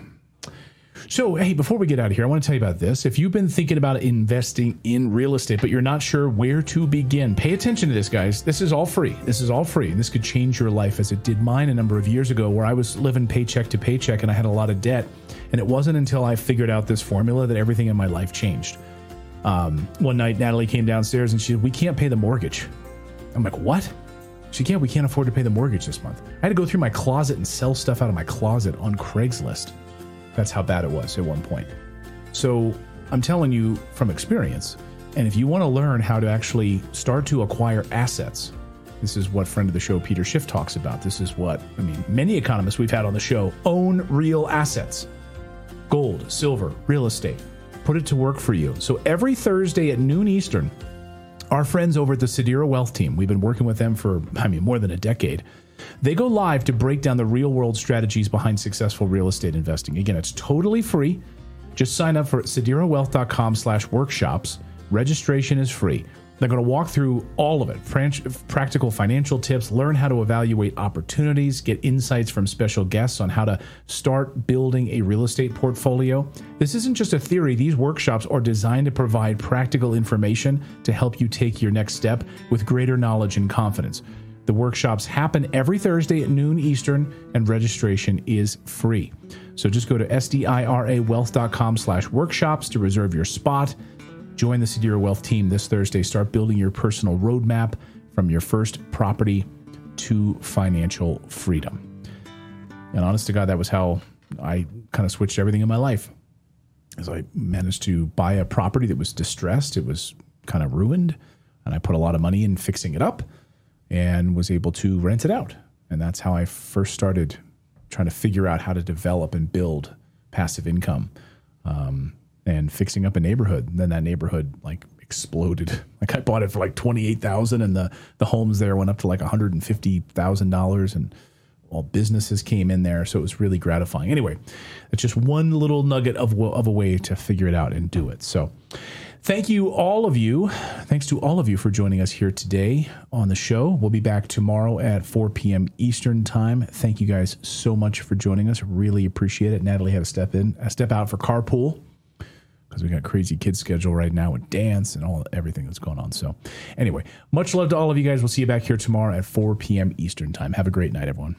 So, hey, before we get out of here, I want to tell you about this. If you've been thinking about investing in real estate, but you're not sure where to begin, pay attention to this, guys. This is all free. This is all free. And this could change your life as it did mine a number of years ago, where I was living paycheck to paycheck and I had a lot of debt. And it wasn't until I figured out this formula that everything in my life changed. Um, one night, Natalie came downstairs and she said, we can't pay the mortgage. I'm like, what? She can't. We can't afford to pay the mortgage this month. I had to go through my closet and sell stuff out of my closet on Craigslist. That's how bad it was at one point. So I'm telling you from experience, and if you want to learn how to actually start to acquire assets, this is what friend of the show Peter Schiff talks about. This is what, I mean, many economists we've had on the show own real assets. Gold, silver, real estate. Put it to work for you. So every Thursday at noon Eastern, Our friends over at the Sedera Wealth Team, we've been working with them for, I mean, more than a decade. They go live to break down the real-world strategies behind successful real estate investing. Again, it's totally free. Just sign up for sederawealth.com slash workshops. Registration is free. They're going to walk through all of it, practical financial tips, learn how to evaluate opportunities, get insights from special guests on how to start building a real estate portfolio. This isn't just a theory. These workshops are designed to provide practical information to help you take your next step with greater knowledge and confidence. The workshops happen every Thursday at noon Eastern, and registration is free. So just go to sedirawealth.com slash workshops to reserve your spot. Join the Sedera Wealth Team this Thursday. Start building your personal roadmap from your first property to financial freedom. And honest to God, that was how I kind of switched everything in my life. As I managed to buy a property that was distressed, it was kind of ruined, and I put a lot of money in fixing it up and was able to rent it out. And that's how I first started trying to figure out how to develop and build passive income. Um, and fixing up a neighborhood. And then that neighborhood like exploded. Like I bought it for like twenty-eight thousand dollars, and the, the homes there went up to like one hundred fifty thousand dollars, and all businesses came in there. So it was really gratifying. Anyway, it's just one little nugget of, of a way to figure it out and do it. So thank you, all of you. Thanks to all of you for joining us here today on the show. We'll be back tomorrow at four p.m. Eastern time. Thank you guys so much for joining us. Really appreciate it. Natalie had to step in, uh, step out for carpool, because we got a crazy kids schedule right now with dance and all everything that's going on. So anyway, much love to all of you guys. We'll see you back here tomorrow at four p.m. Eastern time. Have a great night, everyone.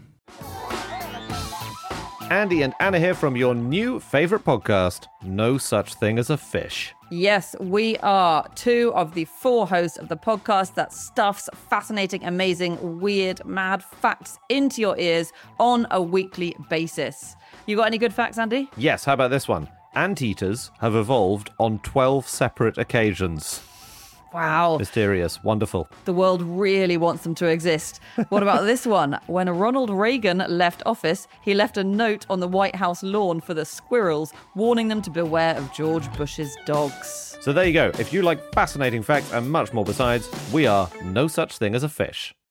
Andy and Anna here from your new favorite podcast, No Such Thing as a Fish. Yes, we are two of the four hosts of the podcast that stuffs fascinating, amazing, weird, mad facts into your ears on a weekly basis. You got any good facts, Andy? Yes, how about this one? Anteaters have evolved on twelve separate occasions. Wow. Mysterious. Wonderful. The world really wants them to exist. What about this one? When Ronald Reagan left office, he left a note on the White House lawn for the squirrels, warning them to beware of George Bush's dogs. So there you go. If you like fascinating facts and much more besides, we are No Such Thing as a Fish.